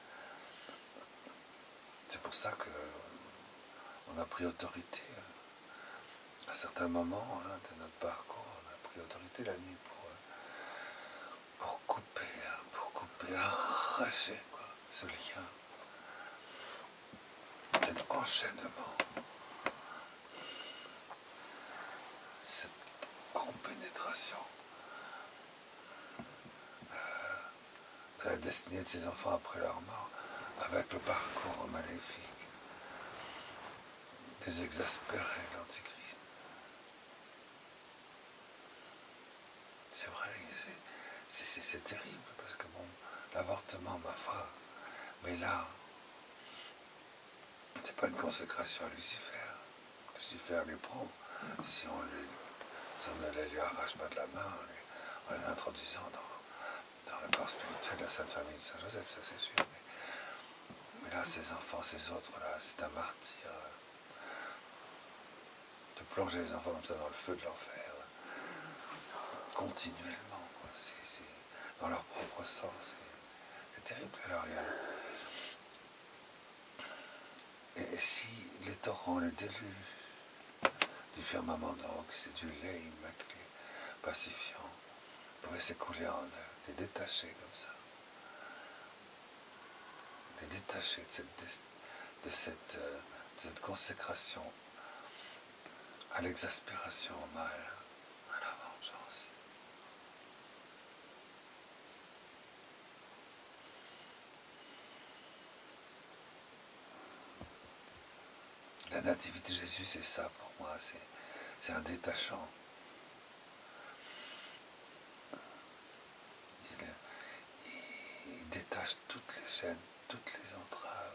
C'est pour ça que on a pris autorité à certains moments hein, de notre parcours, on a pris autorité la nuit pour, pour couper, hein, pour couper, arracher quoi, ce lien, cet enchaînement, cette compénétration euh, de la destinée de ces enfants après leur mort, avec le parcours maléfique des exaspérés de l'Antichrist. C'est vrai, c'est terrible, parce que bon, l'avortement, ma foi, mais là, c'est pas une consécration à Lucifer. Lucifer les prend, si on, les, si on ne les lui arrache pas de la main, en les, en les introduisant dans, dans le corps spirituel de la Sainte Famille de Saint-Joseph, ça c'est sûr. Mais, mais là, ces enfants, ces autres-là, c'est un martyr. De plonger les enfants comme ça dans le feu de l'enfer, continuellement, quoi. C'est, c'est, dans leur propre sang, c'est terrible. Alors, il y a... et, et si les torrents, les déluges du firmament d'en haut, qui c'est du lait immaculé, pacifiant, pouvaient s'écouler en eux, les détacher comme ça, les détacher de cette, de cette, euh, de cette consécration à l'exaspération, au mal, à la vengeance. La nativité de Jésus, c'est ça pour moi, c'est un détachant. Il, il, il détache toutes les chaînes, toutes les entraves.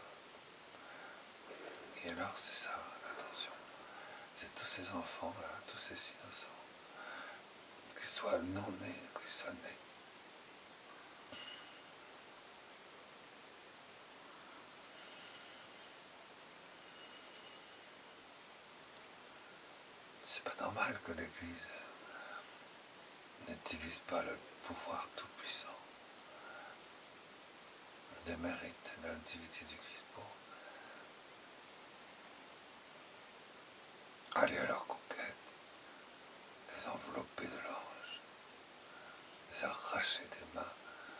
Et alors, c'est ça, attention. C'est tous ces enfants-là, tous ces innocents, qu'ils soient non nés, qu'ils soient nés. C'est pas normal que l'Église n'utilise pas le pouvoir tout-puissant des mérites de la nativité du Christ pour aller à leur conquête, les envelopper de l'ange, les arracher des mains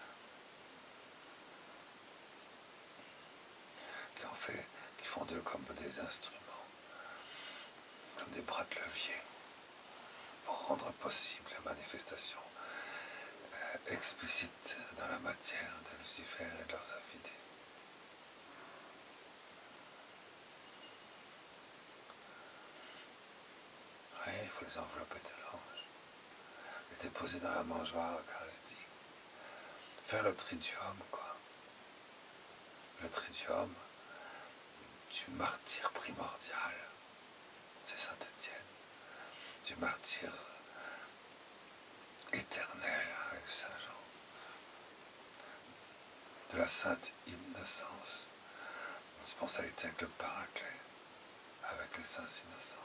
qui en fait, qui font d'eux comme des instruments, comme des bras de levier, pour rendre possible la manifestation euh, explicite dans la matière de Lucifer et de leurs affidés. Oui, il faut les envelopper de l'ange, les déposer dans la mangeoire eucharistique, faire le tridium, quoi. Le tridium du martyr primordial, c'est Saint Étienne, du martyr éternel avec Saint Jean, de la sainte innocence, sponsalité avec le paraclet, avec les saints innocents.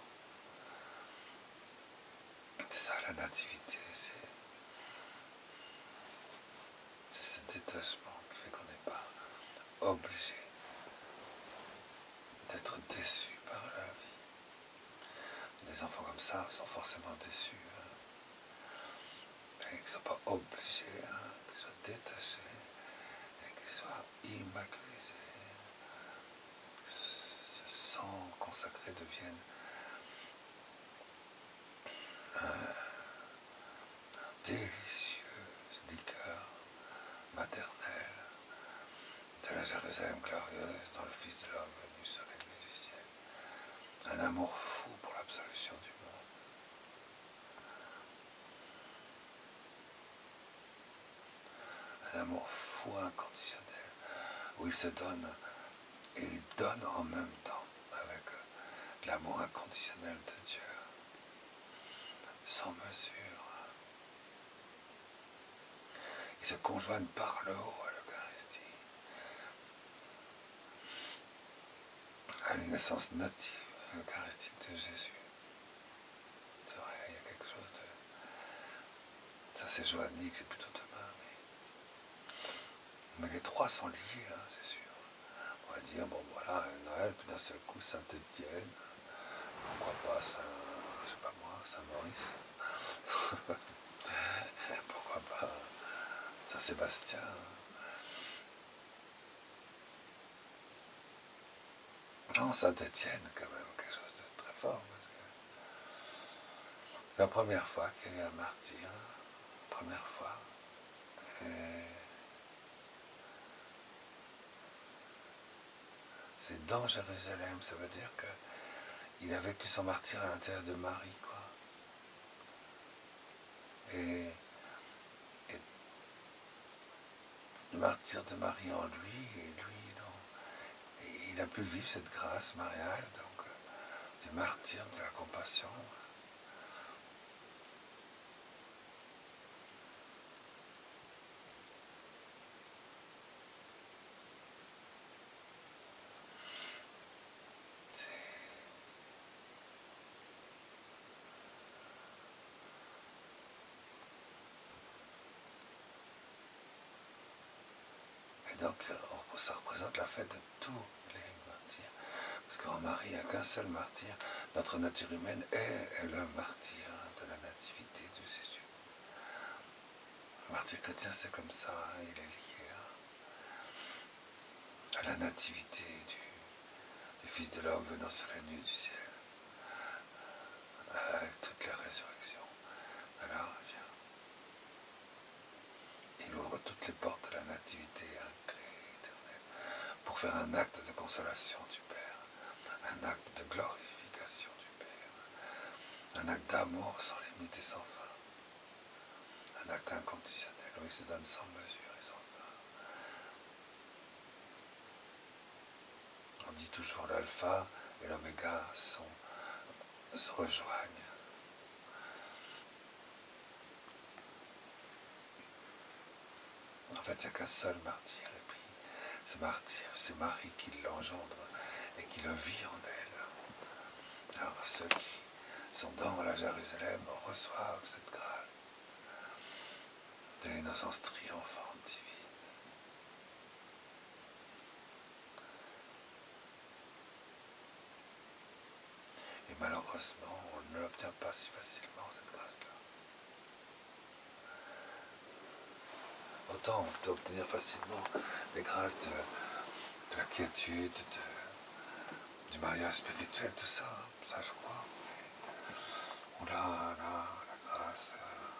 C'est ça la nativité, c'est ce détachement qui fait qu'on n'est pas obligé d'être déçu savent sont forcément déçus. Hein. Et qu'ils ne soient pas obligés, hein, qu'ils soient détachés, et qu'ils soient immaculisés. Ce sang consacré devienne un délicieuse liqueur maternelle de la Jérusalem glorieuse dont le Fils de l'homme venu sur les nuits du ciel. Un amour fou pour l'absolution du monde. Un amour fou inconditionnel où il se donne et il donne en même temps avec l'amour inconditionnel de Dieu, sans mesure. Ils se conjoignent par le haut à l'Eucharistie, à une naissance native eucharistique de Jésus. C'est vrai, il y a quelque chose de... Ça c'est joannique, c'est plutôt demain, mais... mais les trois sont liés, hein, c'est sûr. On va dire, bon voilà, Noël, puis d'un seul coup Saint-Étienne, pourquoi pas Saint... je sais pas moi, Saint-Maurice. Pourquoi pas Saint-Sébastien. Non, Saint-Étienne, quand même, quelque chose de très fort, parce que c'est la première fois qu'il y a eu un martyr, première fois, et c'est dans Jérusalem, ça veut dire qu'il a vécu son martyr à l'intérieur de Marie, quoi. Et, et le martyr de Marie en lui, et lui, donc, et il a pu vivre cette grâce mariale, donc, du martyr, de la compassion. Et donc, ça représente la fête de tous les martyrs. Parce qu'en Marie, il n'y a qu'un seul martyr. Notre nature humaine est le martyr de la nativité de Jésus. Le martyr chrétien, c'est comme ça, hein, il est lié à la nativité du, du Fils de l'homme venant sur les nuits du ciel, avec toute la résurrection. Alors, il ouvre toutes les portes de la nativité éternelle pour faire un acte de consolation du Père, un acte de glorification du Père, un acte d'amour sans limite et sans fin, un acte inconditionnel où il se donne sans mesure et sans fin. On dit toujours l'alpha et l'oméga se rejoignent. En fait, il n'y a qu'un seul martyr, et puis ce martyr, c'est Marie qui l'engendre et qui le vit en elle. Alors ceux qui sont dans la Jérusalem reçoivent cette grâce de l'innocence triomphante divine. Et malheureusement, on ne l'obtient pas si facilement, cette grâce-là. Autant on peut obtenir facilement les grâces de, de la quiétude, de, du mariage spirituel, tout ça, ça je crois. Oula, là, la grâce, euh,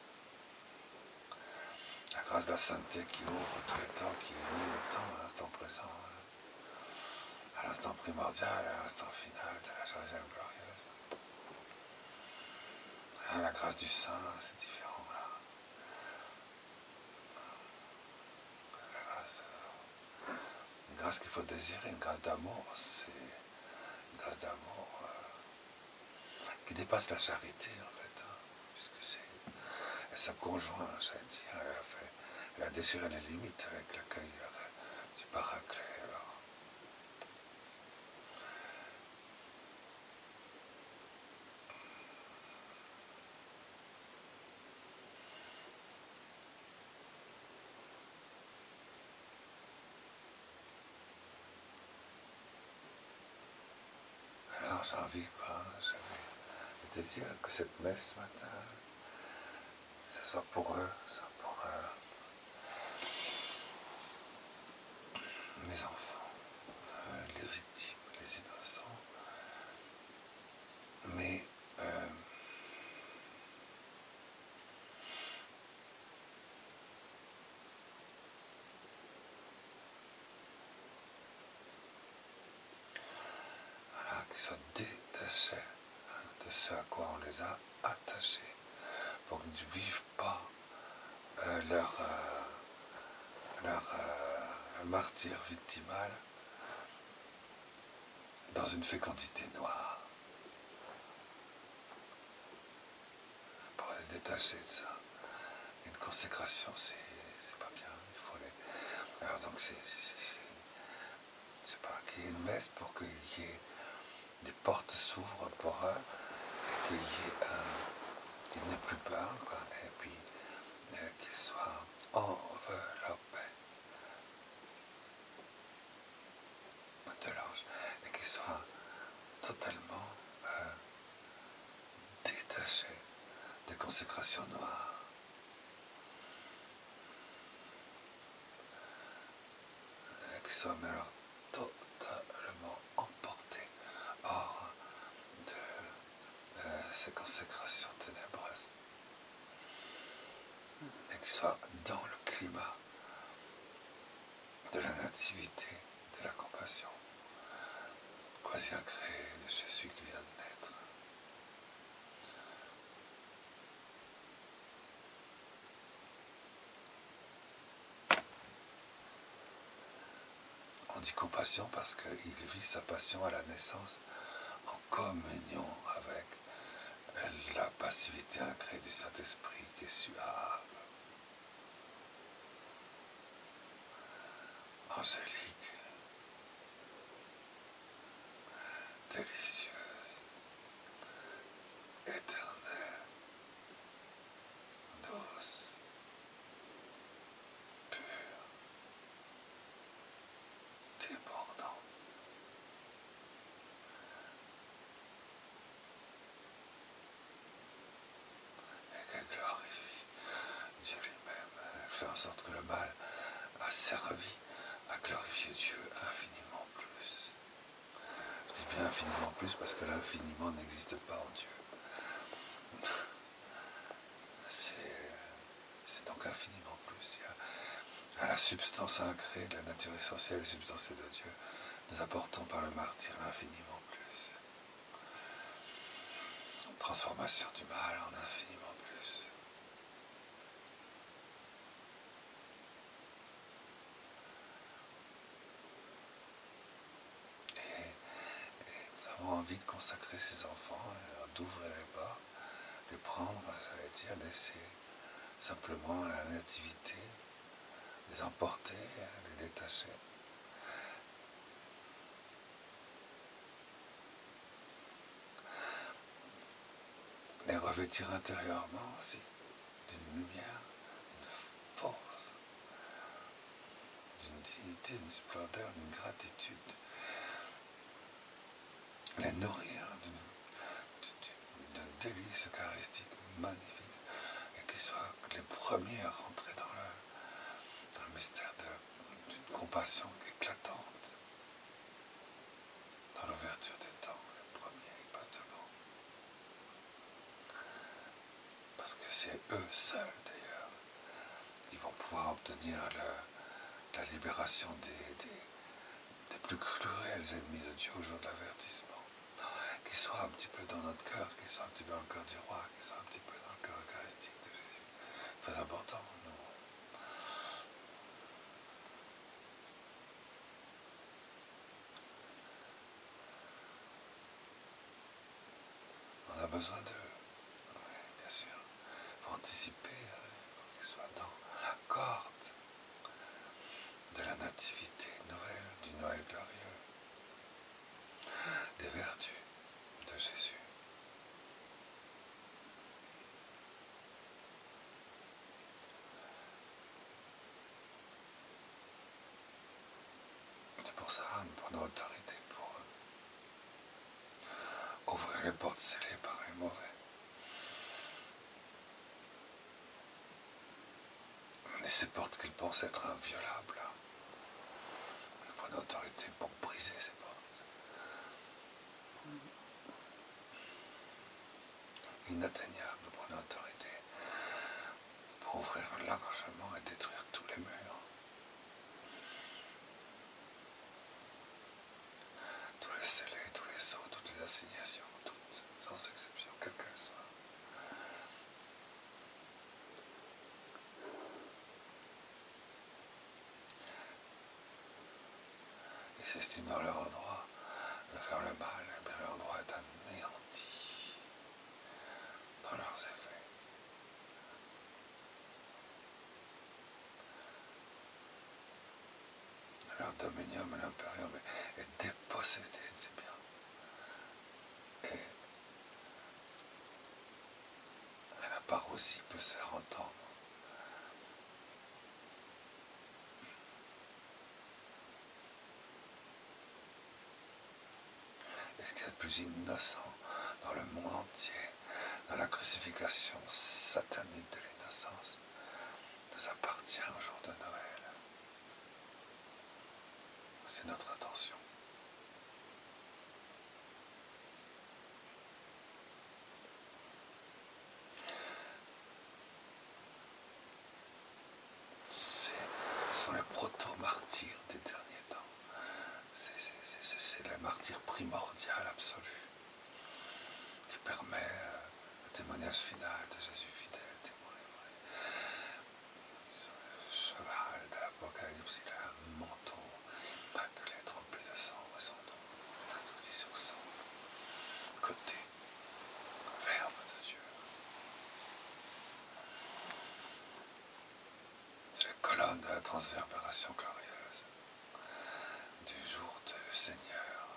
la grâce de la sainteté qui ouvre tous les temps, qui ouvre le temps à l'instant présent, à l'instant primordial, à l'instant final de la Jérusalem glorieuse. Ah, la grâce du Saint, c'est différent là. La grâce, euh, une grâce qu'il faut désirer, une grâce d'amour, c'est une grâce d'amour euh, qui dépasse la charité en fait, hein, puisque c'est, elle se conjoint, j'allais dire, elle a fait, elle a déchiré les limites avec l'accueil du Paraclet. Alors. Alors j'ai envie, quoi, j'avais désire que cette messe ce matin, ce soit pour eux, ce soit pour euh, mes enfants, euh, les victimes, les innocents. Mais euh, voilà, qu'ils soient détachés de ce à quoi on les a attachés, pour qu'ils ne vivent pas euh, leur, euh, leur euh, martyre victimal dans une fécondité noire. Pour les détacher de ça. Une consécration, c'est pas bien. Il faut les... Alors donc c'est pas qu'il y ait une messe pour qu'il y ait des portes s'ouvrent pour eux, qu'il y ait un, qu'il n'ait plus peur, quoi, et puis euh, qu'ils soient enveloppés de l'ange, et qu'ils soient totalement euh, détachés des consécrations noires. Et qu'ils soient alors totalement emportés hors de euh, ces consécrations ténébreuses. Et qu'ils soient dans le climat de la nativité, de la compassion, quasi incréé de Jésus qui vient de naître. On dit compassion parce qu'il vit sa passion à la naissance en communion avec la passivité incréée du Saint-Esprit qui est suave, angélique, délicieuse, éternelle, douce, pure, débordante. Et qu'elle glorifie Dieu lui-même. Elle fait en sorte que le mal a servi à glorifier Dieu infiniment plus. Je dis bien infiniment plus parce que l'infiniment n'existe pas en Dieu. C'est donc infiniment plus. Il y a, à la substance incrée de la nature essentielle et substanciée de Dieu, nous apportons par le martyre l'infiniment plus. Transformation du mal en infiniment plus. Et, et nous avons envie de consacrer ces enfants, d'ouvrir les bas, les prendre, ça veut dire laisser simplement la nativité, les emporter, les détacher. Les revêtir intérieurement aussi d'une lumière, d'une force, d'une dignité, d'une splendeur, d'une gratitude. Les nourrir d'un délice eucharistique magnifique et qu'ils soient les premiers à rentrer dans le, dans le mystère d'une compassion éclatante, dans l'ouverture des temps. Les premiers, ils passent devant. Parce que c'est eux seuls, d'ailleurs, qui vont pouvoir obtenir le, la libération des, des, des plus cruels ennemis de Dieu au jour de l'avertissement. Qui soit un petit peu dans notre cœur, qui soit un petit peu dans le cœur du roi, qui soit un petit peu dans le cœur eucharistique de Jésus. Très important, non? On a besoin de, oui, bien sûr, pour anticiper, pour qu'il soit dans la corde de la nativité nouvelle, du Noël glorieux, des vertus de Jésus. C'est pour ça que nous prenons autorité pour ouvrir les portes scellées par lui-même. mauvais. Mais ces portes qu'ils pensent être inviolables, nous prenons autorité pour briser ces portes. Inatteignables, nous prenons autorité pour ouvrir largement et détruire tous les murs. Tous les scellés, tous les sceaux, toutes les assignations, toutes, sans exception, quelle qu'elle soit. Ils s'estiment dans leur droit de faire le mal, et bien leur droit est anéanti dans leurs effets. Leur dominium et l'impérium est dépossédé de ces biens. Et la parousie peut se faire entendre. Et ce qu'il y a de plus innocent dans le monde entier, dans la crucifixion satanique de l'innocence, nous appartient au jour de Noël. C'est notre attention. Ce sont les proto-martyrs des derniers temps. C'est le martyr primordial absolu qui permet euh, le témoignage final de Jésus fidèle, témoin vrai. Sur le cheval de l'Apocalypse, il a un manteau immaculé trempé de sang et son nom inscrit sur son côté, Verbe de Dieu. C'est la colonne de la transverbération glorieuse du jour du Seigneur.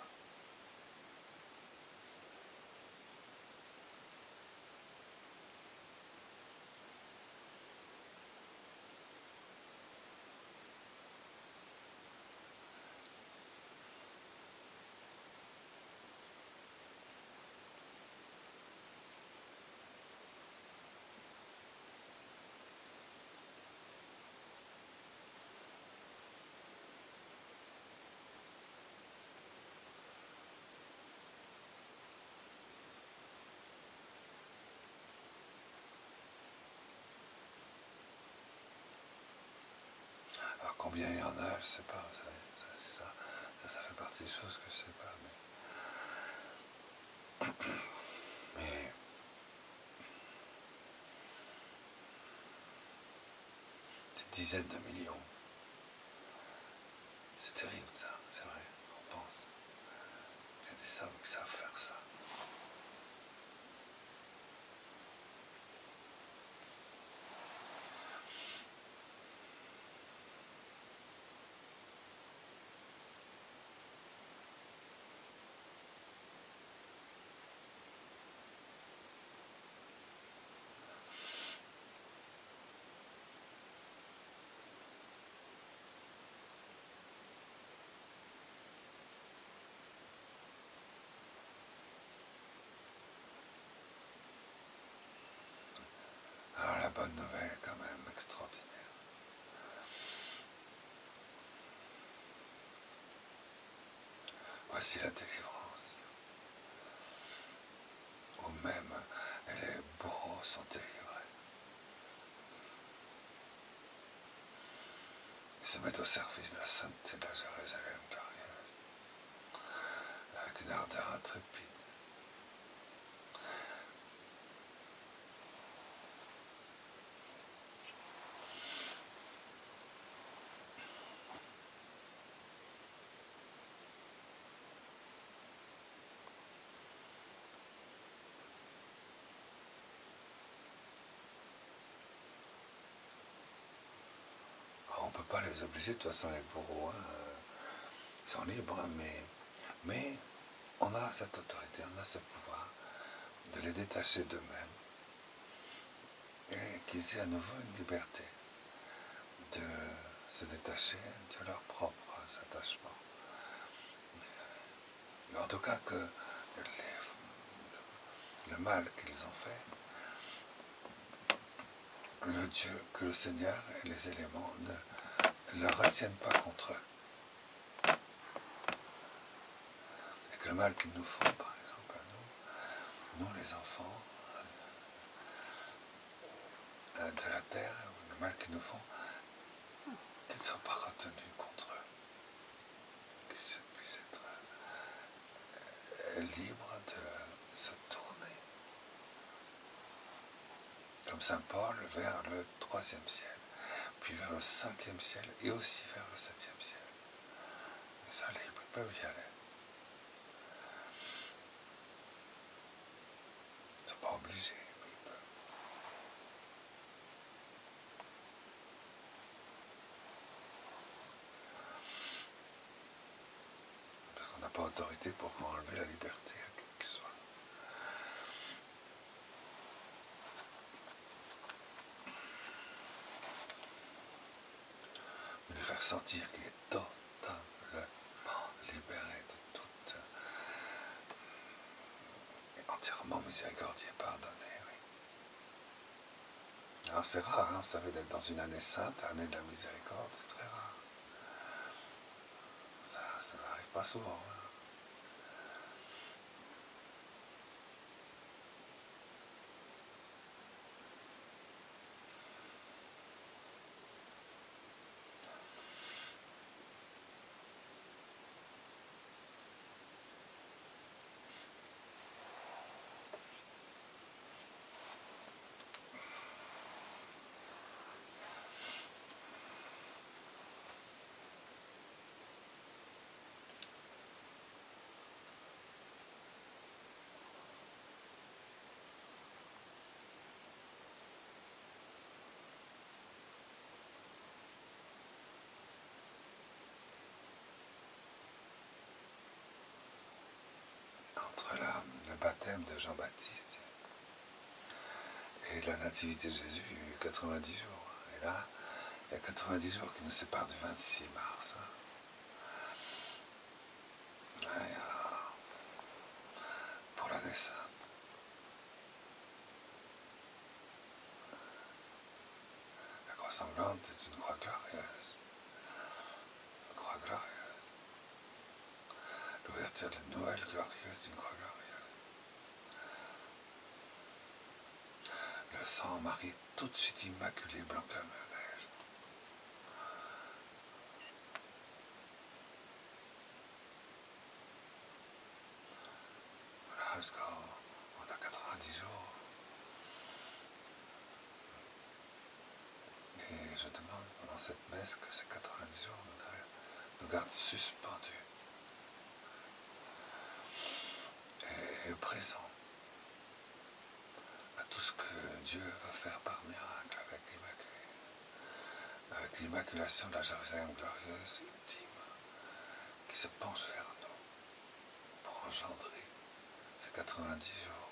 Alors combien il y en a, je ne sais pas, ça, ça, ça, ça, ça fait partie des choses que je ne sais pas, mais, mais des dizaines de millions. C'est terrible ça, c'est vrai, on pense. Il y a des hommes qui savent faire ça. Alors la bonne nouvelle est quand même extraordinaire. Voici la délivrance, où même les bourreaux sont délivrés. Ils se mettent au service de la sainteté de la Jérusalem glorieuse, avec une ardeur intrépide. On ne peut pas les obliger, de toute façon les bourreaux hein, euh, sont libres, hein, mais, mais on a cette autorité, on a ce pouvoir de les détacher d'eux-mêmes et qu'ils aient à nouveau une liberté de se détacher de leurs propres attachements. Mais en tout cas que les, le mal qu'ils ont fait, le Dieu, que le Seigneur et les éléments ne le retiennent pas contre eux. Et que le mal qu'ils nous font, par exemple, à nous, nous les enfants de la terre, le mal qu'ils nous font, qu'ils ne soient pas retenus contre eux, qu'ils puissent être libres de se tourner, comme saint Paul, vers le troisième ciel, puis vers le cinquième ciel, et aussi vers le septième ciel. Ils sont libres, ils peuvent y aller. Ils ne sont pas obligés, mais ils peuvent. Parce qu'on n'a pas autorité pour enlever la liberté à qui que ce soit. Mais lui faire sentir qu'il est totalement libéré de toute, et entièrement miséricordieux et pardonné, oui. Alors c'est rare, hein, vous savez, d'être dans une année sainte, année de la miséricorde, c'est très rare. Ça, ça n'arrive pas souvent. Hein. Entre la, le baptême de Jean-Baptiste et la nativité de Jésus, il y a eu quatre-vingt-dix jours. Et là, il y a quatre-vingt-dix jours qui nous séparent du vingt-six mars. Hein. Là, il y a, pour l'année sainte. La croix sanglante est une croix glorieuse. Une croix glorieuse. L'ouverture de la Noël glorieuse d'une croix glorieuse. Le sang Marie tout de suite immaculé, blanc comme neige. Voilà, jusqu'on a quatre-vingt-dix jours. Et je demande pendant cette messe que ces quatre-vingt-dix jours nous gardent suspendus et présents à tout ce que Dieu veut faire par miracle avec l'Immaculée, avec l'immaculation de la Jérusalem glorieuse, intime, qui se penche vers nous pour engendrer ces quatre-vingt-dix jours.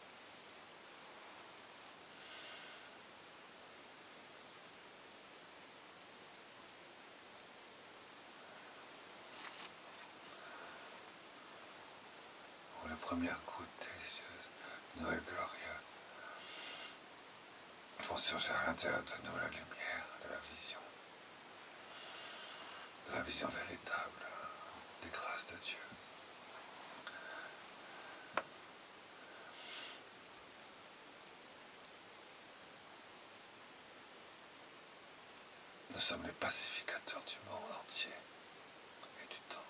Pour les premières gouttes délicieuses, Noël glorieux, font surgir à l'intérieur de nous la lumière de la vision, de la vision véritable des grâces de Dieu. Nous sommes les pacificateurs du monde entier et du temps.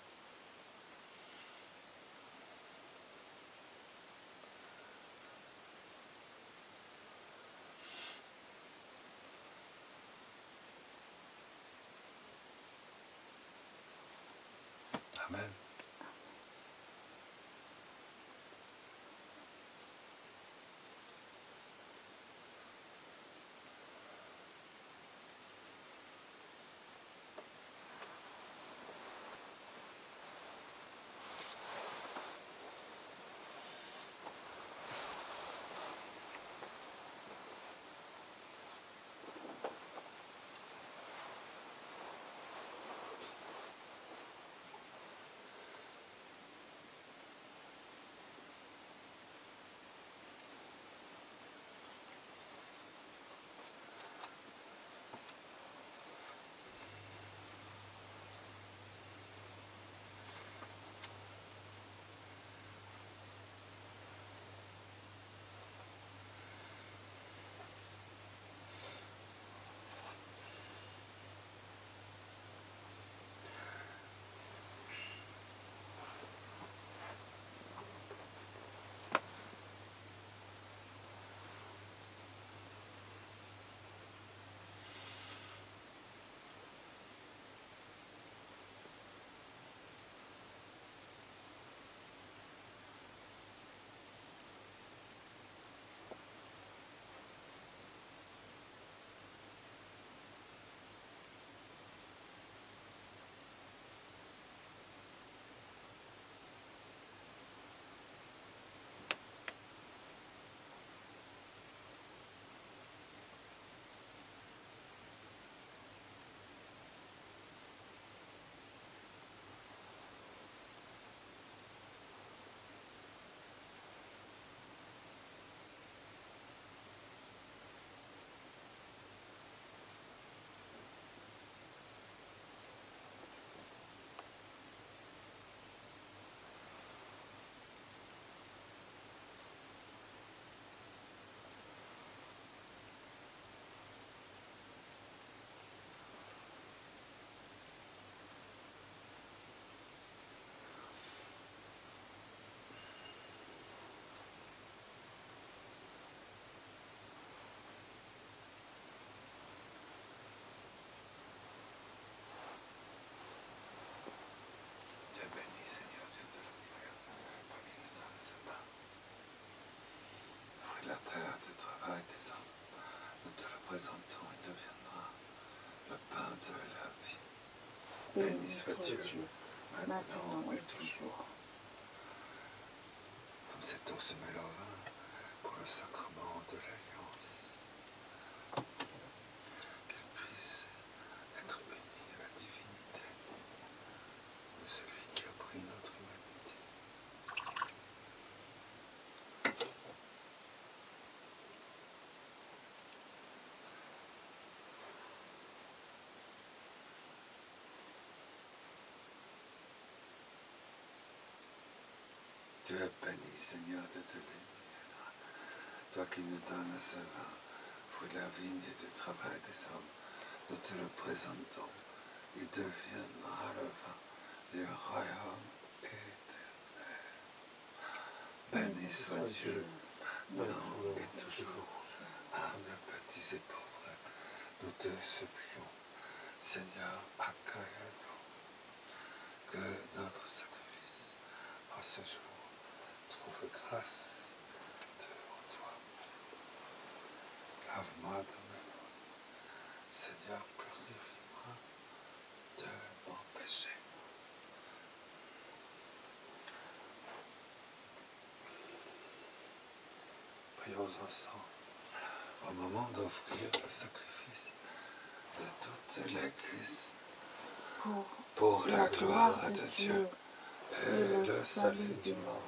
Amen. béni soit Dieu, maintenant et toujours. Comme cette eau se mêle au vin pour le sacrement de l'Alliance, qu'il puisse être uni à la divinité de celui qui a pris notre humanité. Tu es béni, Seigneur, de te bénir. Toi qui nous donnes ce vin, fruit de la vigne et du travail des hommes, nous te le présentons. Il deviendra le vin du royaume éternel. Béni soit Dieu, maintenant et toujours. Amen. Petits et pauvres, nous te supplions, Seigneur, accueille-nous, que notre sacrifice à ce jour trouve grâce devant toi. Lave-moi de mes fautes, Seigneur, purifie-moi de mon péché. Prions ensemble au moment d'offrir le sacrifice de toute l'Église Pour, pour la gloire de Dieu Dieu et le salut du monde.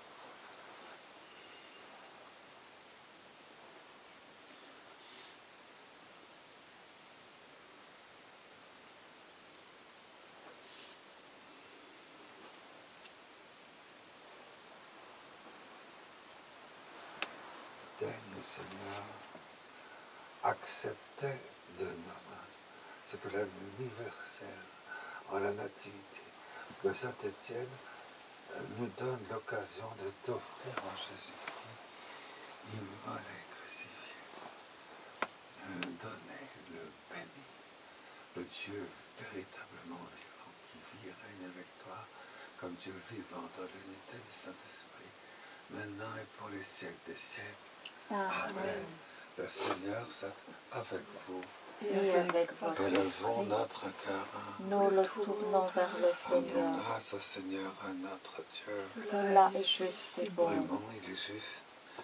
Daigne, Seigneur, accepter de nos mains ce que l'universel en la nativité que Saint Étienne nous donne l'occasion de t'offrir en Jésus-Christ, immolé, crucifié, de nous donner le béni, le Dieu véritablement vivant qui vit et règne avec toi comme Dieu vivant dans l'unité du Saint-Esprit, maintenant et pour les siècles des siècles. Amen. Amen. Le Seigneur soit avec vous. Et avec votre Élevons notre cœur. Nous le tournons vers le Seigneur. Rendons grâce au Seigneur, à notre Dieu. Cela est juste et bon. Vraiment, il est juste.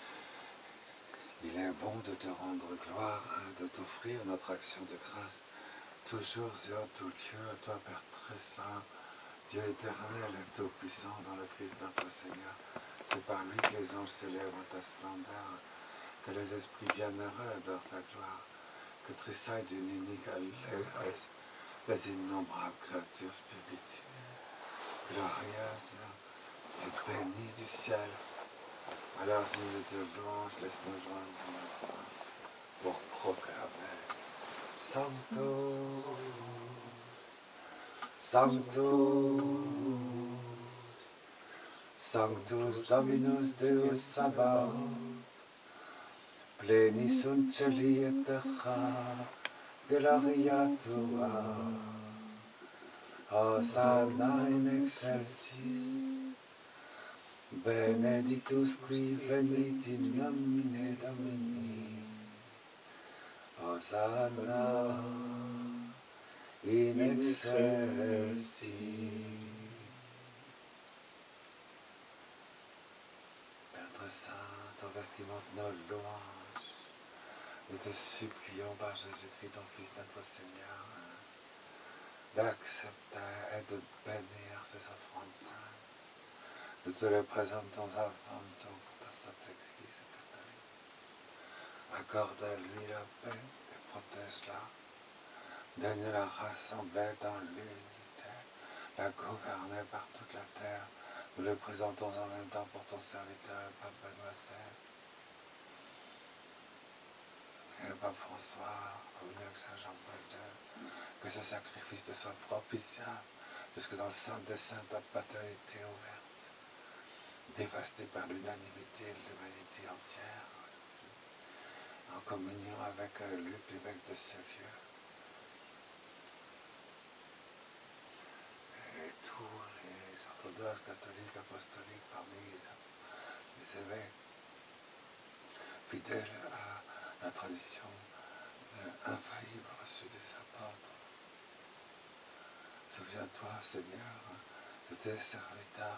Il est bon de te rendre gloire, de t'offrir notre action de grâce, toujours et en tout lieu, à toi, Père très saint, Dieu éternel et tout-puissant, dans le Christ notre Seigneur. C'est par lui que les anges célèbrent ta splendeur, que les esprits bienheureux adorent ta gloire, que tressaillent d'une unique allégresse les innombrables créatures spirituelles, glorieuses et bénies du ciel. À leurs hymnes de louange, laisse-nous joindre maintenant pour proclamer Sanctus, Sanctus, Sanctus Dominus Deus Sabaoth, pleni sunt celi et terra, gloria tua, Hosanna in excelsis, benedictus qui venit in nomine Domini, Hosanna in excelsis. Père Saint, envers qui montent nos louanges, nous te supplions par Jésus-Christ, ton Fils, notre Seigneur, d'accepter et de bénir ces offrandes saintes. Nous te les présentons avant tout pour ta sainte Église catholique. Accorde-lui la paix et protège-la. Daigne-la rassembler dans l'unité, la gouverner par toute la terre. Nous le présentons en même temps pour ton serviteur, le pape Benoît seize. Et le pape François, au mieux que Saint Jean-Paul deux, que ce sacrifice te soit propitiable, jusque dans le sein des saints, ta paternité ouverte, dévastée par l'unanimité de l'humanité entière, en communion avec lui, l'évêque de ce lieu, et tous les orthodoxes, catholiques, apostoliques, parmi les, les évêques, fidèles à la tradition euh, infaillible reçue des apôtres. Souviens-toi, Seigneur, de tes serviteurs.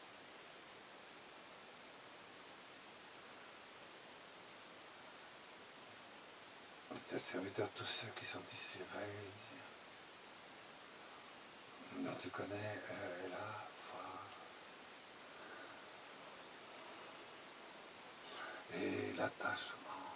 De tes serviteurs, tous ceux qui sont ici réunis, dont tu connais euh, la foi et l'attachement.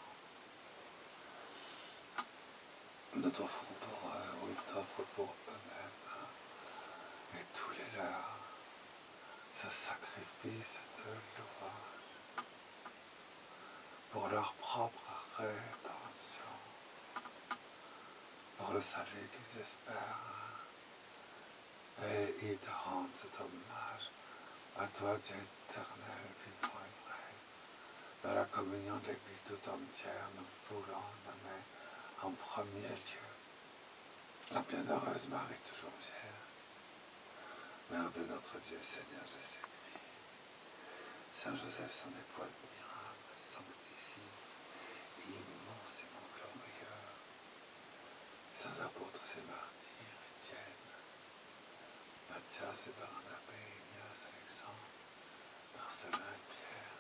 Nous t'offrons pour eux, ou ils t'offrent pour eux-mêmes, hein, et tous les leurs, ce sacrifice de louange pour leur propre rédemption, pour le salut qu'ils espèrent, et ils te rendent cet hommage à toi, Dieu éternel, vivant et vrai. Dans la communion de l'Église tout entière, nous voulons nommer en premier lieu la bienheureuse Marie, toujours vierge, Mère de notre Dieu, Seigneur Jésus-Christ, Saint Joseph, son époux admirable, sanctifié, immensément glorieux, saints apôtres et martyrs, Étienne, Matthias et Barnabé, Ignace, Alexandre, Marcelin et Pierre,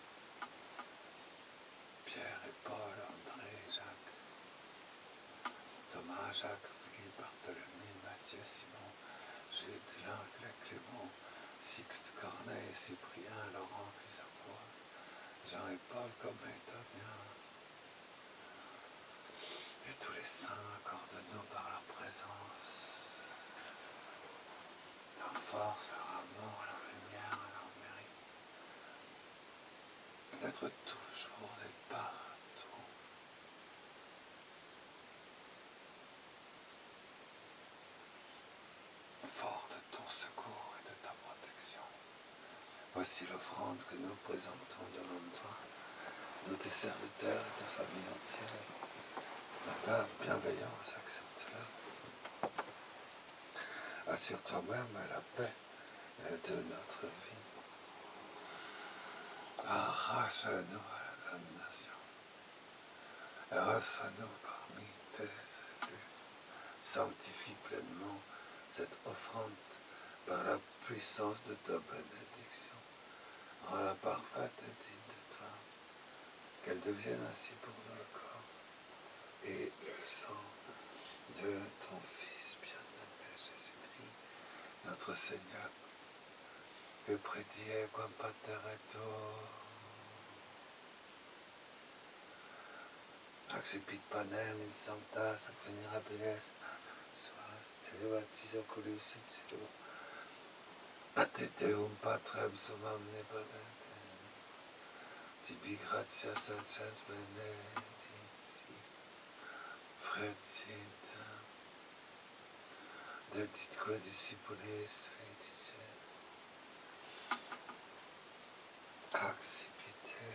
Pierre et Paul, André et Jacques, Thomas, Jacques, Philippe, Barthélemy, Matthieu, Simon, Jude, Langue, Clément, Sixte, Corneille, Cyprien, Laurent, Chrysophore, Jean et Paul, comme Étonien, et tous les saints, accorde-nous par leur présence, leur force, leur amour, leur lumière, leur mérite, d'être toujours et partout fort de ton secours et de ta protection. Voici l'offrande que nous présentons devant toi, nous tes serviteurs et ta famille entière. Dans ta bienveillance, accepte-la. Assure toi-même la paix de notre vie. Arrache-nous à la damnation. Et reçois-nous parmi tes élus. Sanctifie pleinement cette offrande par la puissance de ta bénédiction. Rends-la parfaite et digne de toi. Qu'elle devienne ainsi pour nous le corps et le sang de ton Fils bien-aimé Jésus-Christ, notre Seigneur, que prédie quam pater et tuo. Accipit panem in sanctas venerabilis suas televatis oculis in cielo. Ate Deum Patrem sumam nebadete. Tibi gratias sanctas benedicti. Frecita. Deditque discipulis fetice. Accipite.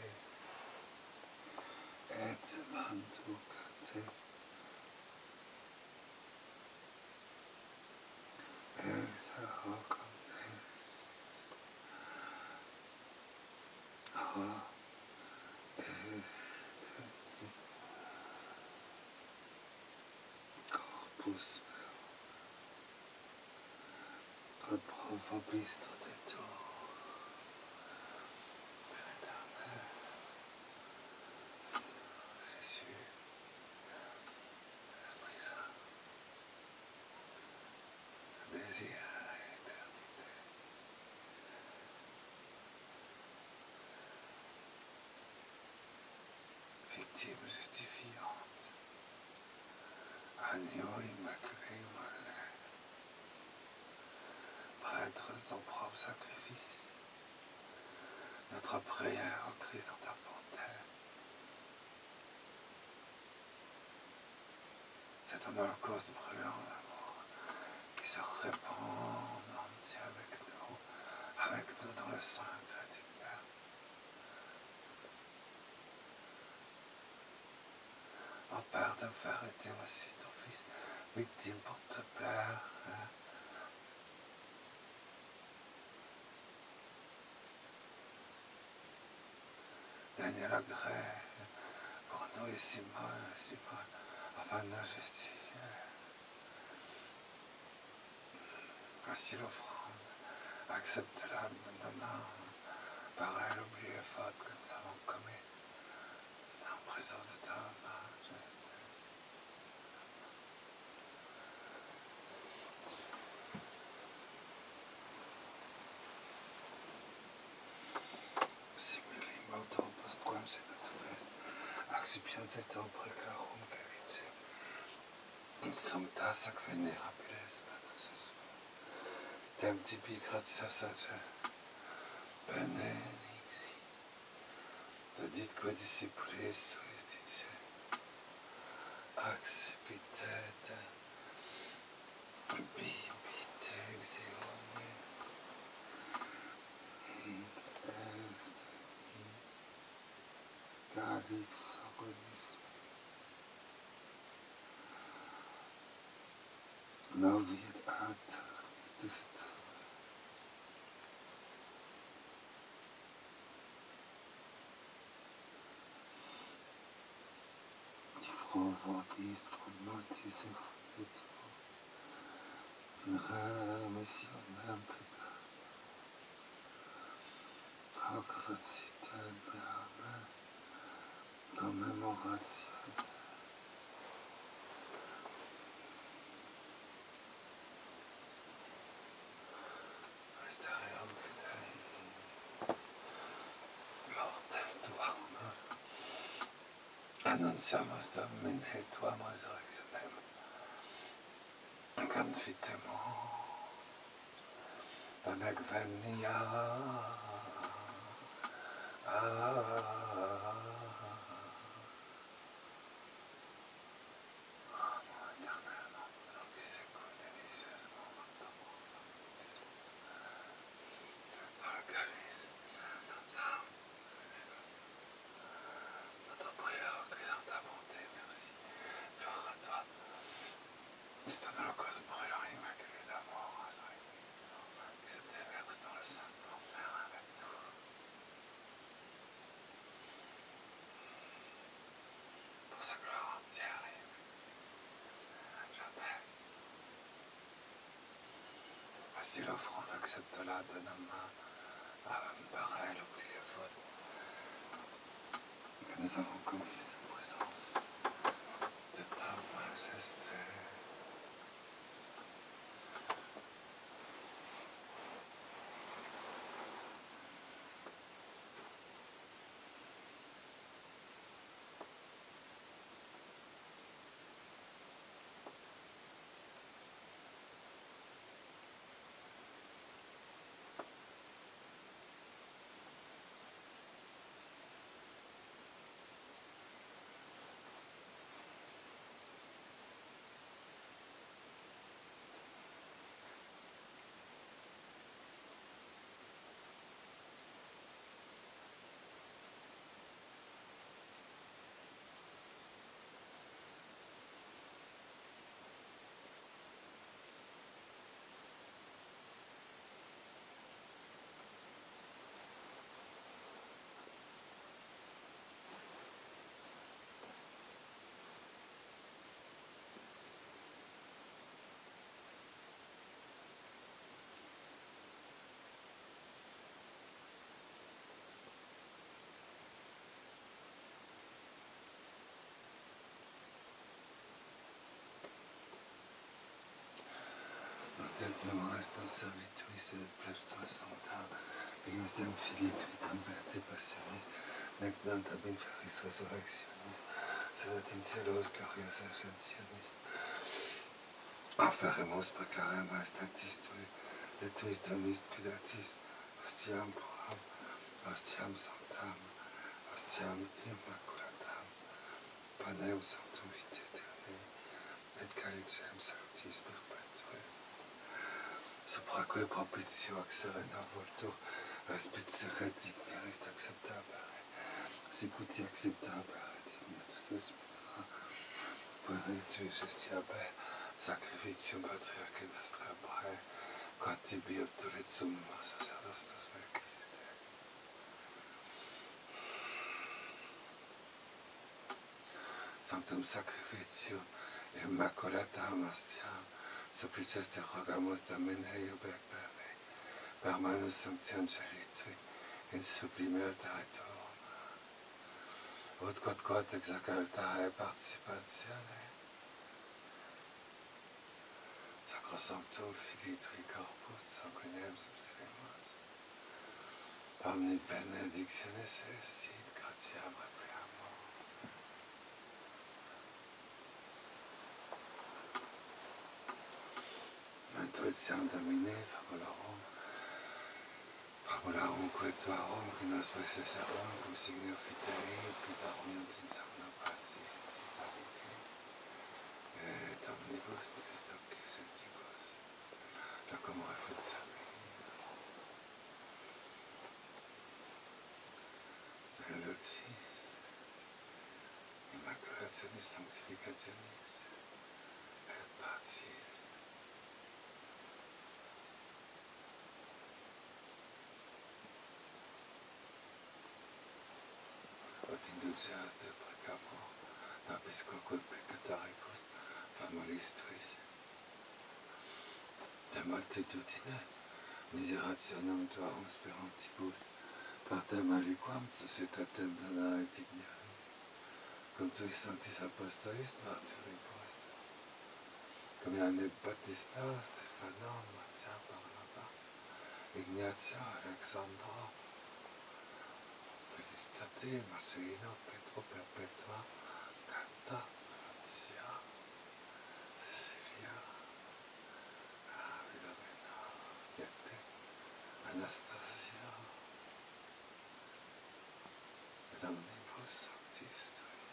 Et manducate. Exaocamne. Ah. Corpus meo, quod pro vobis todetur, Père éternel, Jésus, Esprit Saint, désir et éternité, victime justifiante, agneau immaculé, immolé, prêtre de ton propre sacrifice, notre prière au Christ dans ta fontaine. C'est un holocauste brûlant d'amour qui se répand en entier avec nous, avec nous dans le sang du Père. En Père de faire était aussi ton Fils, victime pour te plaire. Hein? Daigne la grâce pour nous ici mal, ici mal, afin de nous justifier. Voici l'offrande, accepte-la de nos mains, par elle oublie les fautes que nous avons commises, en présence de ta majesté. Simili modo postquam senatum est, accipiens et te precarum cavice, in sancta sac venerabiles manos, tem tibi gratia sace, benedixi, deditque discipulis suis dice, accipitet, bibite exeones, hic est Cadix agonis, novit ad idist, Provodis von multis effluvitur, in remissionem peccati, hoc facitem beame, commemoratione. Mysterium Fidei, mortem tuam, annunciamus Domine tuam resurrectionem, confitemo, donec venia, notre prière recueillant ta bonté, merci. Gloire à toi. C'est un holocauste brûlant immaculé d'amour, qui se déverse dans le sein de ton Père avec nous. Pour sa gloire entière et jamais. Voici l'offrande, accepte-la de nos mains, par elle oublie les fautes que nous avons commises en présence de ta majesté. Templement est servituis et plebstra sancta, Iusdem Filii vitam Beate passionis, nec nunc in feris resurrectionis, sed in celos gloriosa ascensionis. Afferremus precare maestatis tui, de tuis donis cuidatis, ostiam puram, ostiam sanctam, ostiam immaculatam, panem sanctum vitae aeternae, et calicem sanctis perpetue. Supraque propitio ac serena voltur, respice digneris acceptabere, sicuti acceptabere dignatus espera, Paritus estiabe sacrificium patriarche nostrae, quod tibi obtulit summa sacerdostus Melchizedec. Sanctum sacrificium immaculatam ostiam, Sufficias te rogamos también ello per pere, per manus sanctium ceritui, in sublimer territorium, ut quod quod exaltae participatione, sacrosanctum Filii Tui corpus sanguinem subseremus, omni benedictionis est in gratiam requiamur. Intuitiam Domine, fabularum, fabularum quetuarum, qui nos possesserum, cum signor fidei, pitarum in sanno passi, et omnibus est occhi sentibus, locum refut sami. Et lucis, immaculationis sanctificationis, et pacis. Ut induceas de precamur, nobis quoque peccatoribus, famulis tuis. De multitudine, miserationem tuarum sperantibus, partem aliquam societatem dona et ignaris, cum tuis sanctis apostolis martyribus, cum Ioanne Baptista, Stefano, Matthieu, Barnaba, Ignatio, Alexandra, Felistate, Marcelino, Petro, Perpetua, Canta, Lucia, Cecilia, Philomena, Yete, Anastasia, et omnibus sanctis tuis.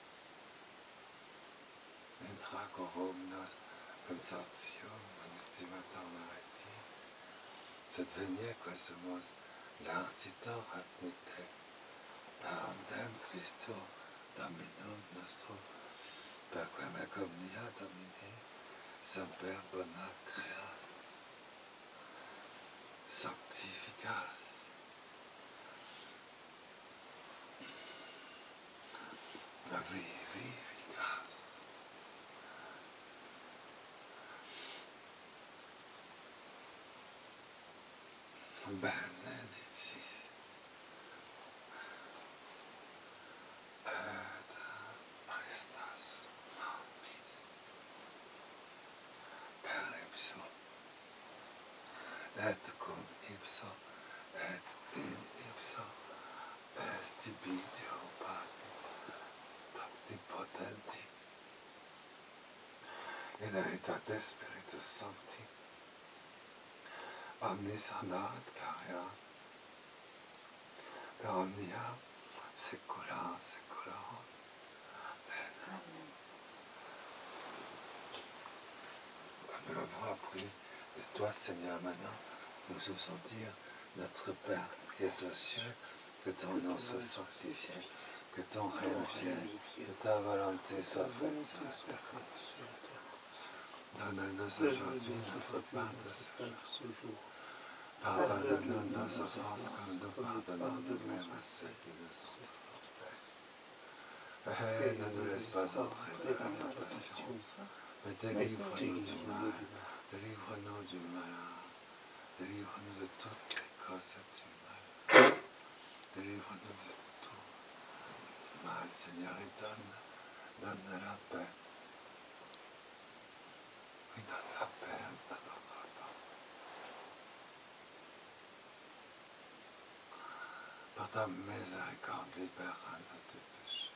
Intra corum nos consortium estimator nareti, sed venie quesumus l'artitor adnite, Parentem Christo Dominum nostro, per quem ec omnia Domini, semper bona creas, sanctificas, vivificas, benedicis, et prestas nobis, per ipso, et cum ipso, et in ipso, est tibi Deo Patri, omnipotenti, in aetate Spiritus Sancti, omnis honor et gloria, per omnia saecula saeculorum. Amen. Comme nous l'avons appris de toi, Seigneur, maintenant, nous osons dire, notre Père qui es aux cieux, que ton nom soit sanctifié, que ton règne vienne, que ta volonté soit faite sur la terre. Donne-nous aujourd'hui notre pain de ce jour. Pardonne-nous nos offenses comme nous pardonnons nous-mêmes à ceux qui nous ont offensés. Et ne nous laisse pas entrer dans la tentation, mais délivre-nous du mal. Délivre-nous du mal. Délivre-nous de toute cause du mal. Délivre-nous de tout mal, Seigneur, et donne, donne la paix. Oui, donne la paix à notre temps. Par ta miséricorde, libère-nous du péché.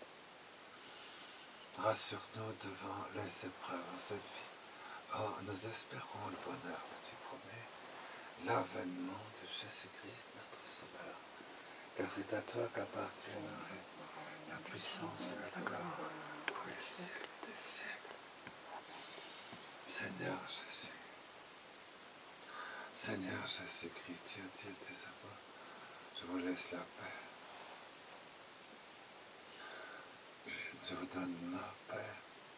Rassure-nous devant les épreuves en cette vie. Or, nous espérons le bonheur que tu promets, l'avènement de Jésus-Christ, notre Sauveur. Car c'est à toi qu'appartiennent la puissance et la gloire pour les siècles des siècles. Seigneur Jésus, Seigneur Jésus-Christ, tu as dit à tes apôtres, je vous laisse la paix. Je vous donne ma paix.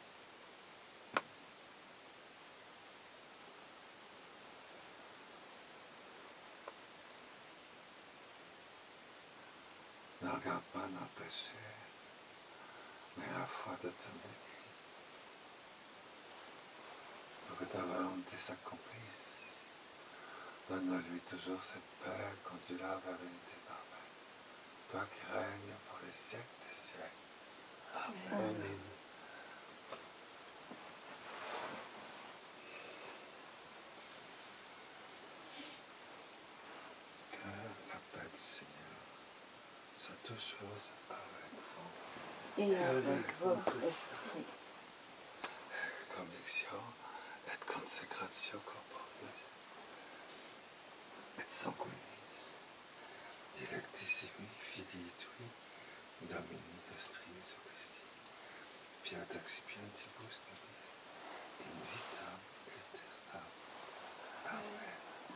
Ne regarde pas nos péchés, mais la foi de ton Église, pour que ta volonté s'accomplisse. Donne-lui toujours cette paix quand tu l'as avec tes parfaits. Toi qui règnes pour les siècles des siècles. Amen. Amen. Que la paix du Seigneur soit toujours avec vous. Et avec votre esprit. Conviction et consécration corporelle. Et sanguinis. Dilectissimi filii tui, Domini nostri Jesu Christi. Fiat accipientibus nobis, in vitam aeternam. Amen.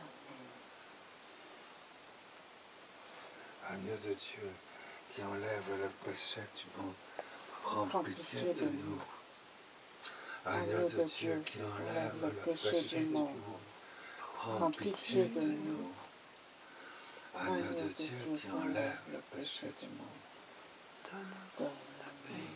Agneau de Dieu, qui enlève le péché du monde, prends pitié de nous. Agneau de Dieu, qui enlève le péché du monde, prends pitié de nous. Agneau de Dieu, qui enlève le péché du monde, donne la paix.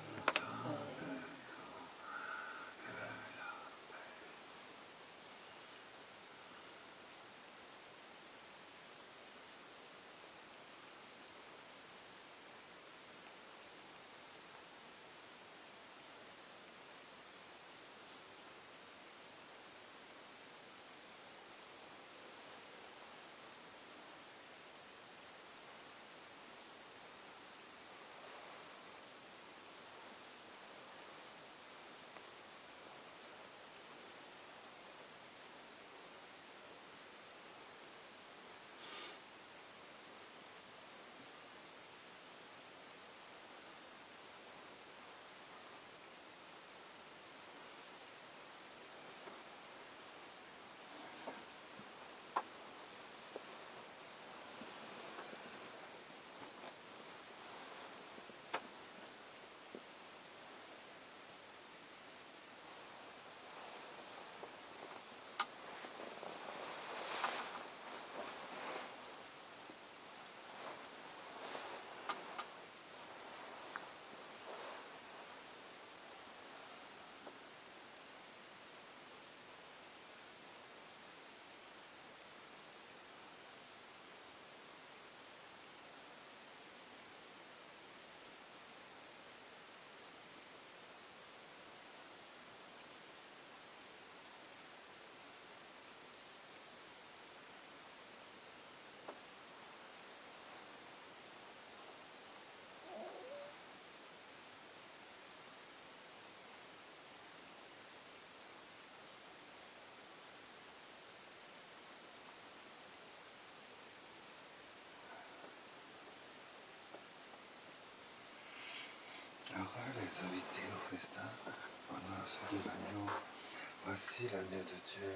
Heureux les invités au festin, honneur celui de l'agneau. Voici l'agneau de Dieu.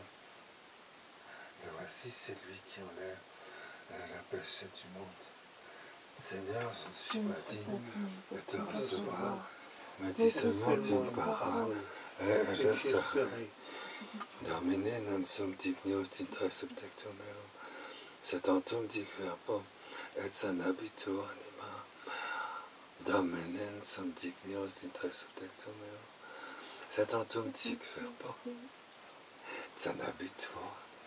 Et voici celui qui enlève le péché du monde. Seigneur, je ne suis pas digne de te recevoir, mais dis seulement d'une parole, et je serai. Domine non sum dignius intra subtectum meum, sed tantum dic verbum, et sanabitur anima. Domine non sum dignius intra subtectum meum, sed tantum dic verbum, et sanabitur.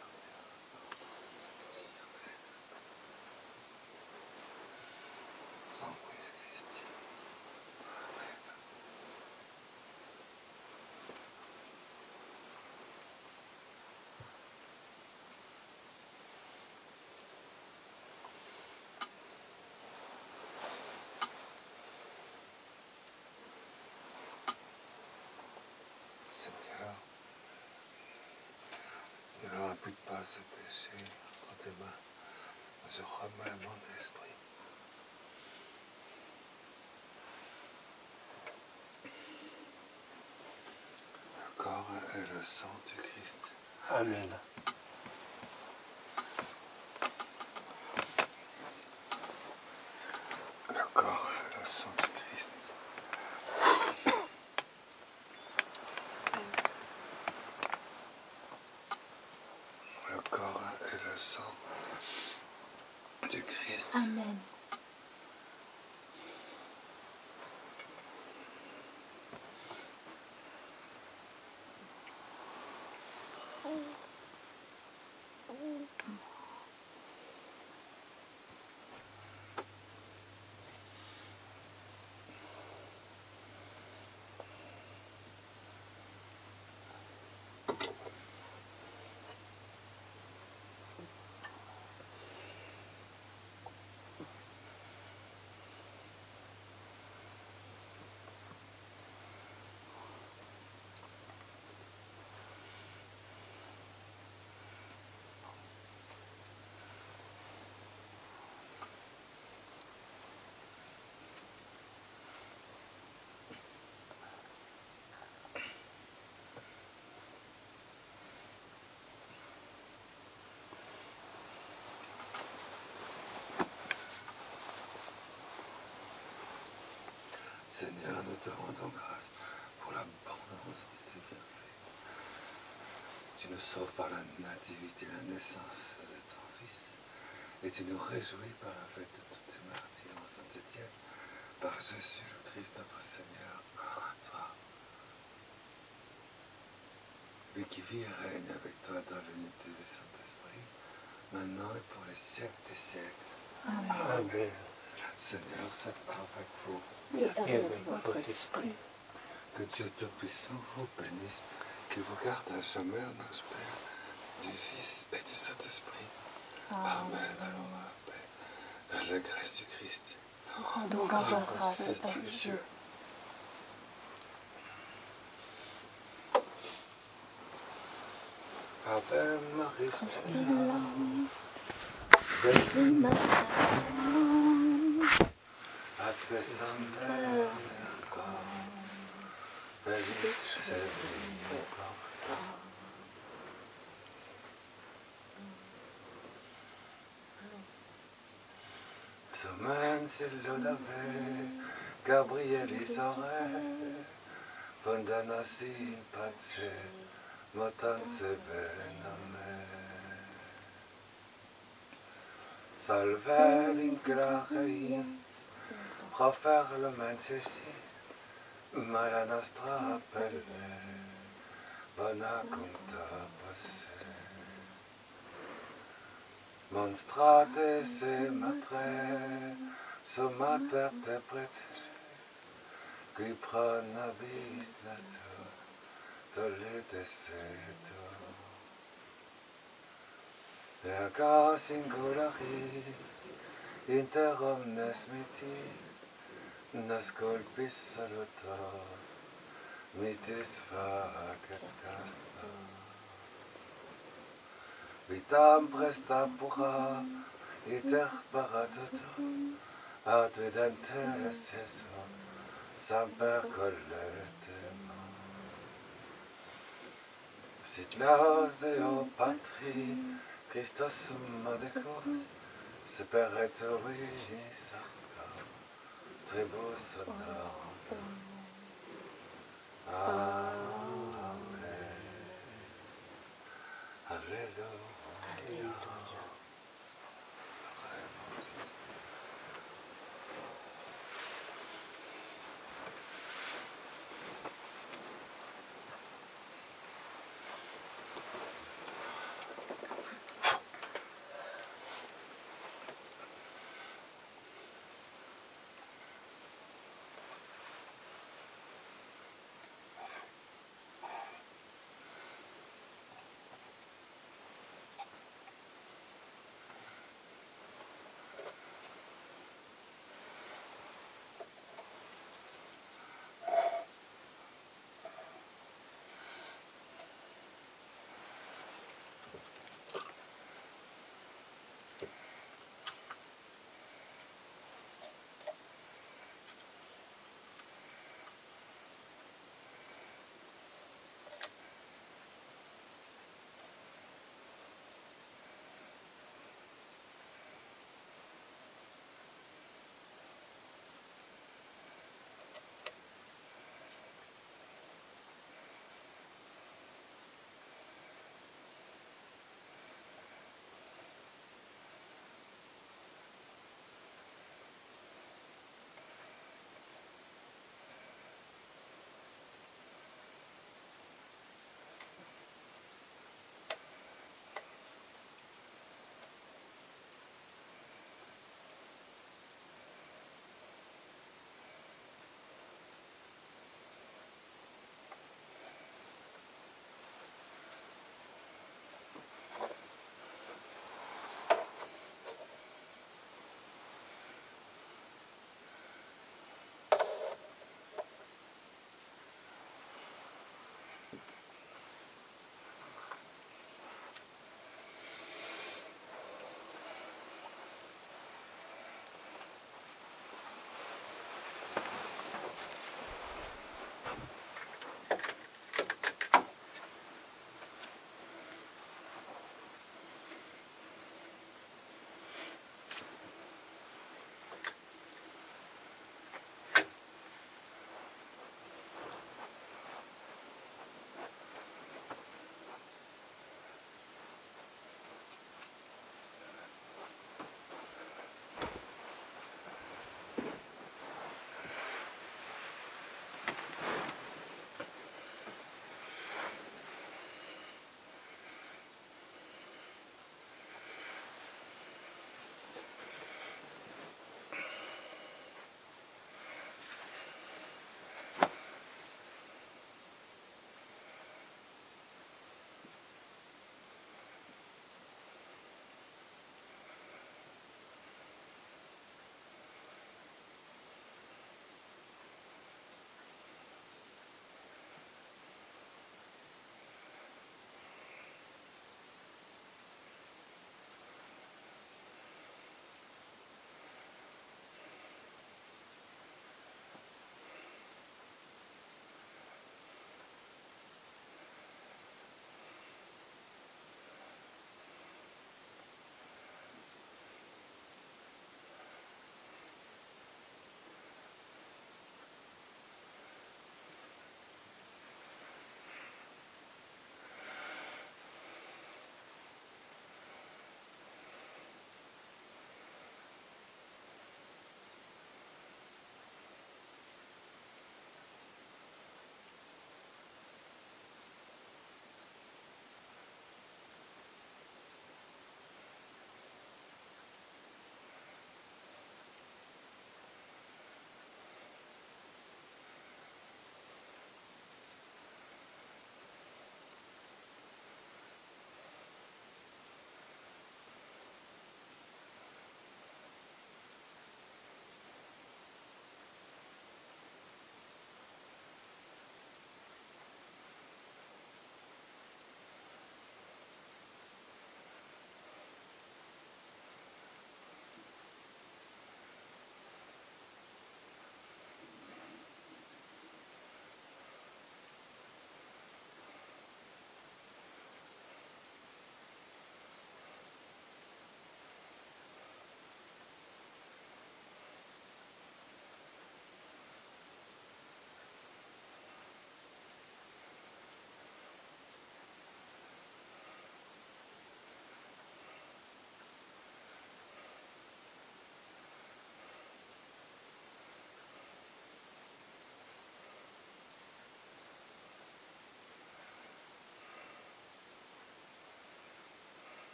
Seigneur, ne leur impute pas ce péché entre tes mains. Je remets mon esprit. Le corps et le sang du Christ. Amen. Le corps et le sang du Christ. Le corps et le sang du Christ. Amen. te rendons grâce pour l'abondance de tes bienfaits. Tu nous sauves par la nativité, la naissance de ton Fils, et tu nous réjouis par la fête de tous tes martyrs en Saint-Étienne, par Jésus le Christ notre Seigneur. Gloire à toi. Lui qui vit et règne avec toi dans l'unité du Saint-Esprit, maintenant et pour les siècles des siècles. Amen. Amen. Seigneur, c'est avec vous. Et avec votre esprit. Que Dieu Tout-Puissant vous bénisse, qu'il vous garde à jamais en notre Père, du Fils et du Saint-Esprit. Amen. Allons dans la paix. À la grâce du Christ. Rendons grâce à Dieu. Ave Maria, Ave Sancta, Benedictus Semaine si lodave, Gabrielis ore, Fondanasi in pace, Motanse bename. Salve vinculareia, Profer le mencesi, Mala nostra appelle, Bona conta passe. Monstrate se matre, Soma per te prete, Qui pronabis nato, Tolete seto. Erga singularis, inter omnes mitis, nasculpis salutor, mitis facet casta. Vitam presta pura, iter paratutum, ad videntes Jesu, semper colletemur. Sit laus Deo Patri, Christus summa decus, seper et tui sancta, tribus honorum. Amen. Alléluia.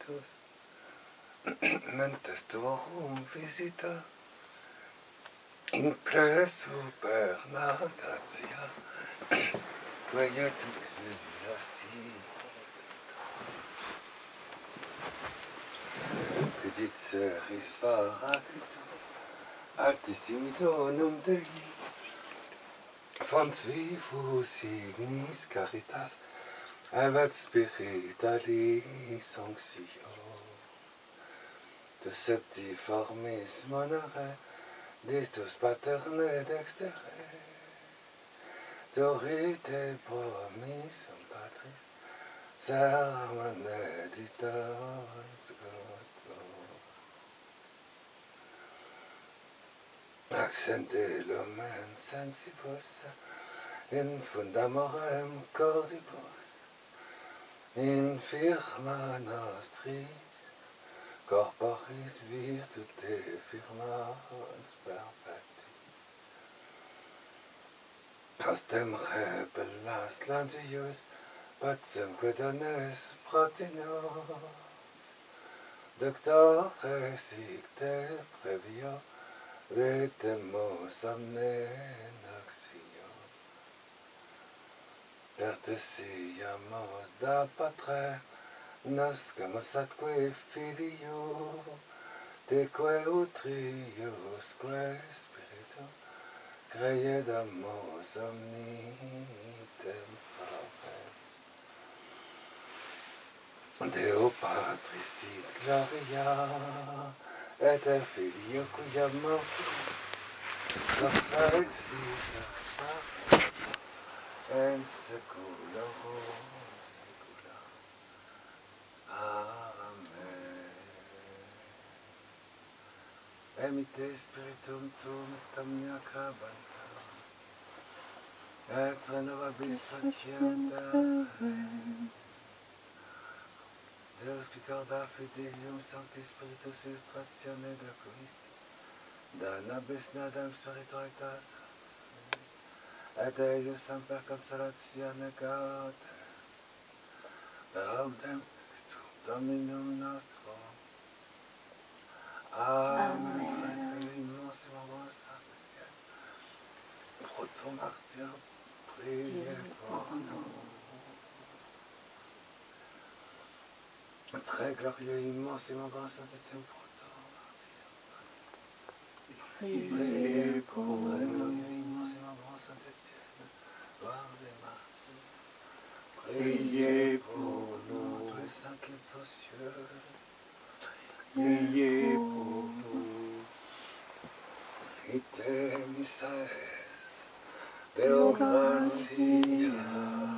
Spiritus, mentes tuorum visita, in plena superna gratia, quietum asti. Dixeris paraclitus, artissimidonum Dei, fons vivus ignis caritas, avat spiritualis sanctio, de septiformis monere, distus paterne dextere, dorite promissum Patris, sermon editas Goto. Accente lumen sensibus, in fundamorem cordibus, in firma nostris, corporis virtute firmans perpetti. Hostem rebellas lantius, patsem quedanes protinus, doctores icte previo, vetemus omne noxio. Pertesiamus da patre, nascamus atque filio, teque utriusque spiritu, creedamus omni tempore. Deo Patris sit gloria, et a Filio cuia mortis, perfexit en seculorum secula. Amen. Emite spiritum tuum et omnia crabanta, et renovabis facienter. Deus picarda fidelium sancti spiritus ilustratione de Christi, da nobis nadam spiritualitas, et eius semper consolatione gaude, laudem Christum Dominum nostrum. Amen. Immassimo Mons Sancte, pro ton martyr, priez pour nous. Très glorieux, immensément grand Saint-Étienne, pour ton martyr. Priez pour nous. Très glorieux, immensément grand Saint-Étienne, roi des martyrs. Priez pour nous. Tous les saints qui êtes aux cieux, priez pour nous. Ite missaes Deo gratia.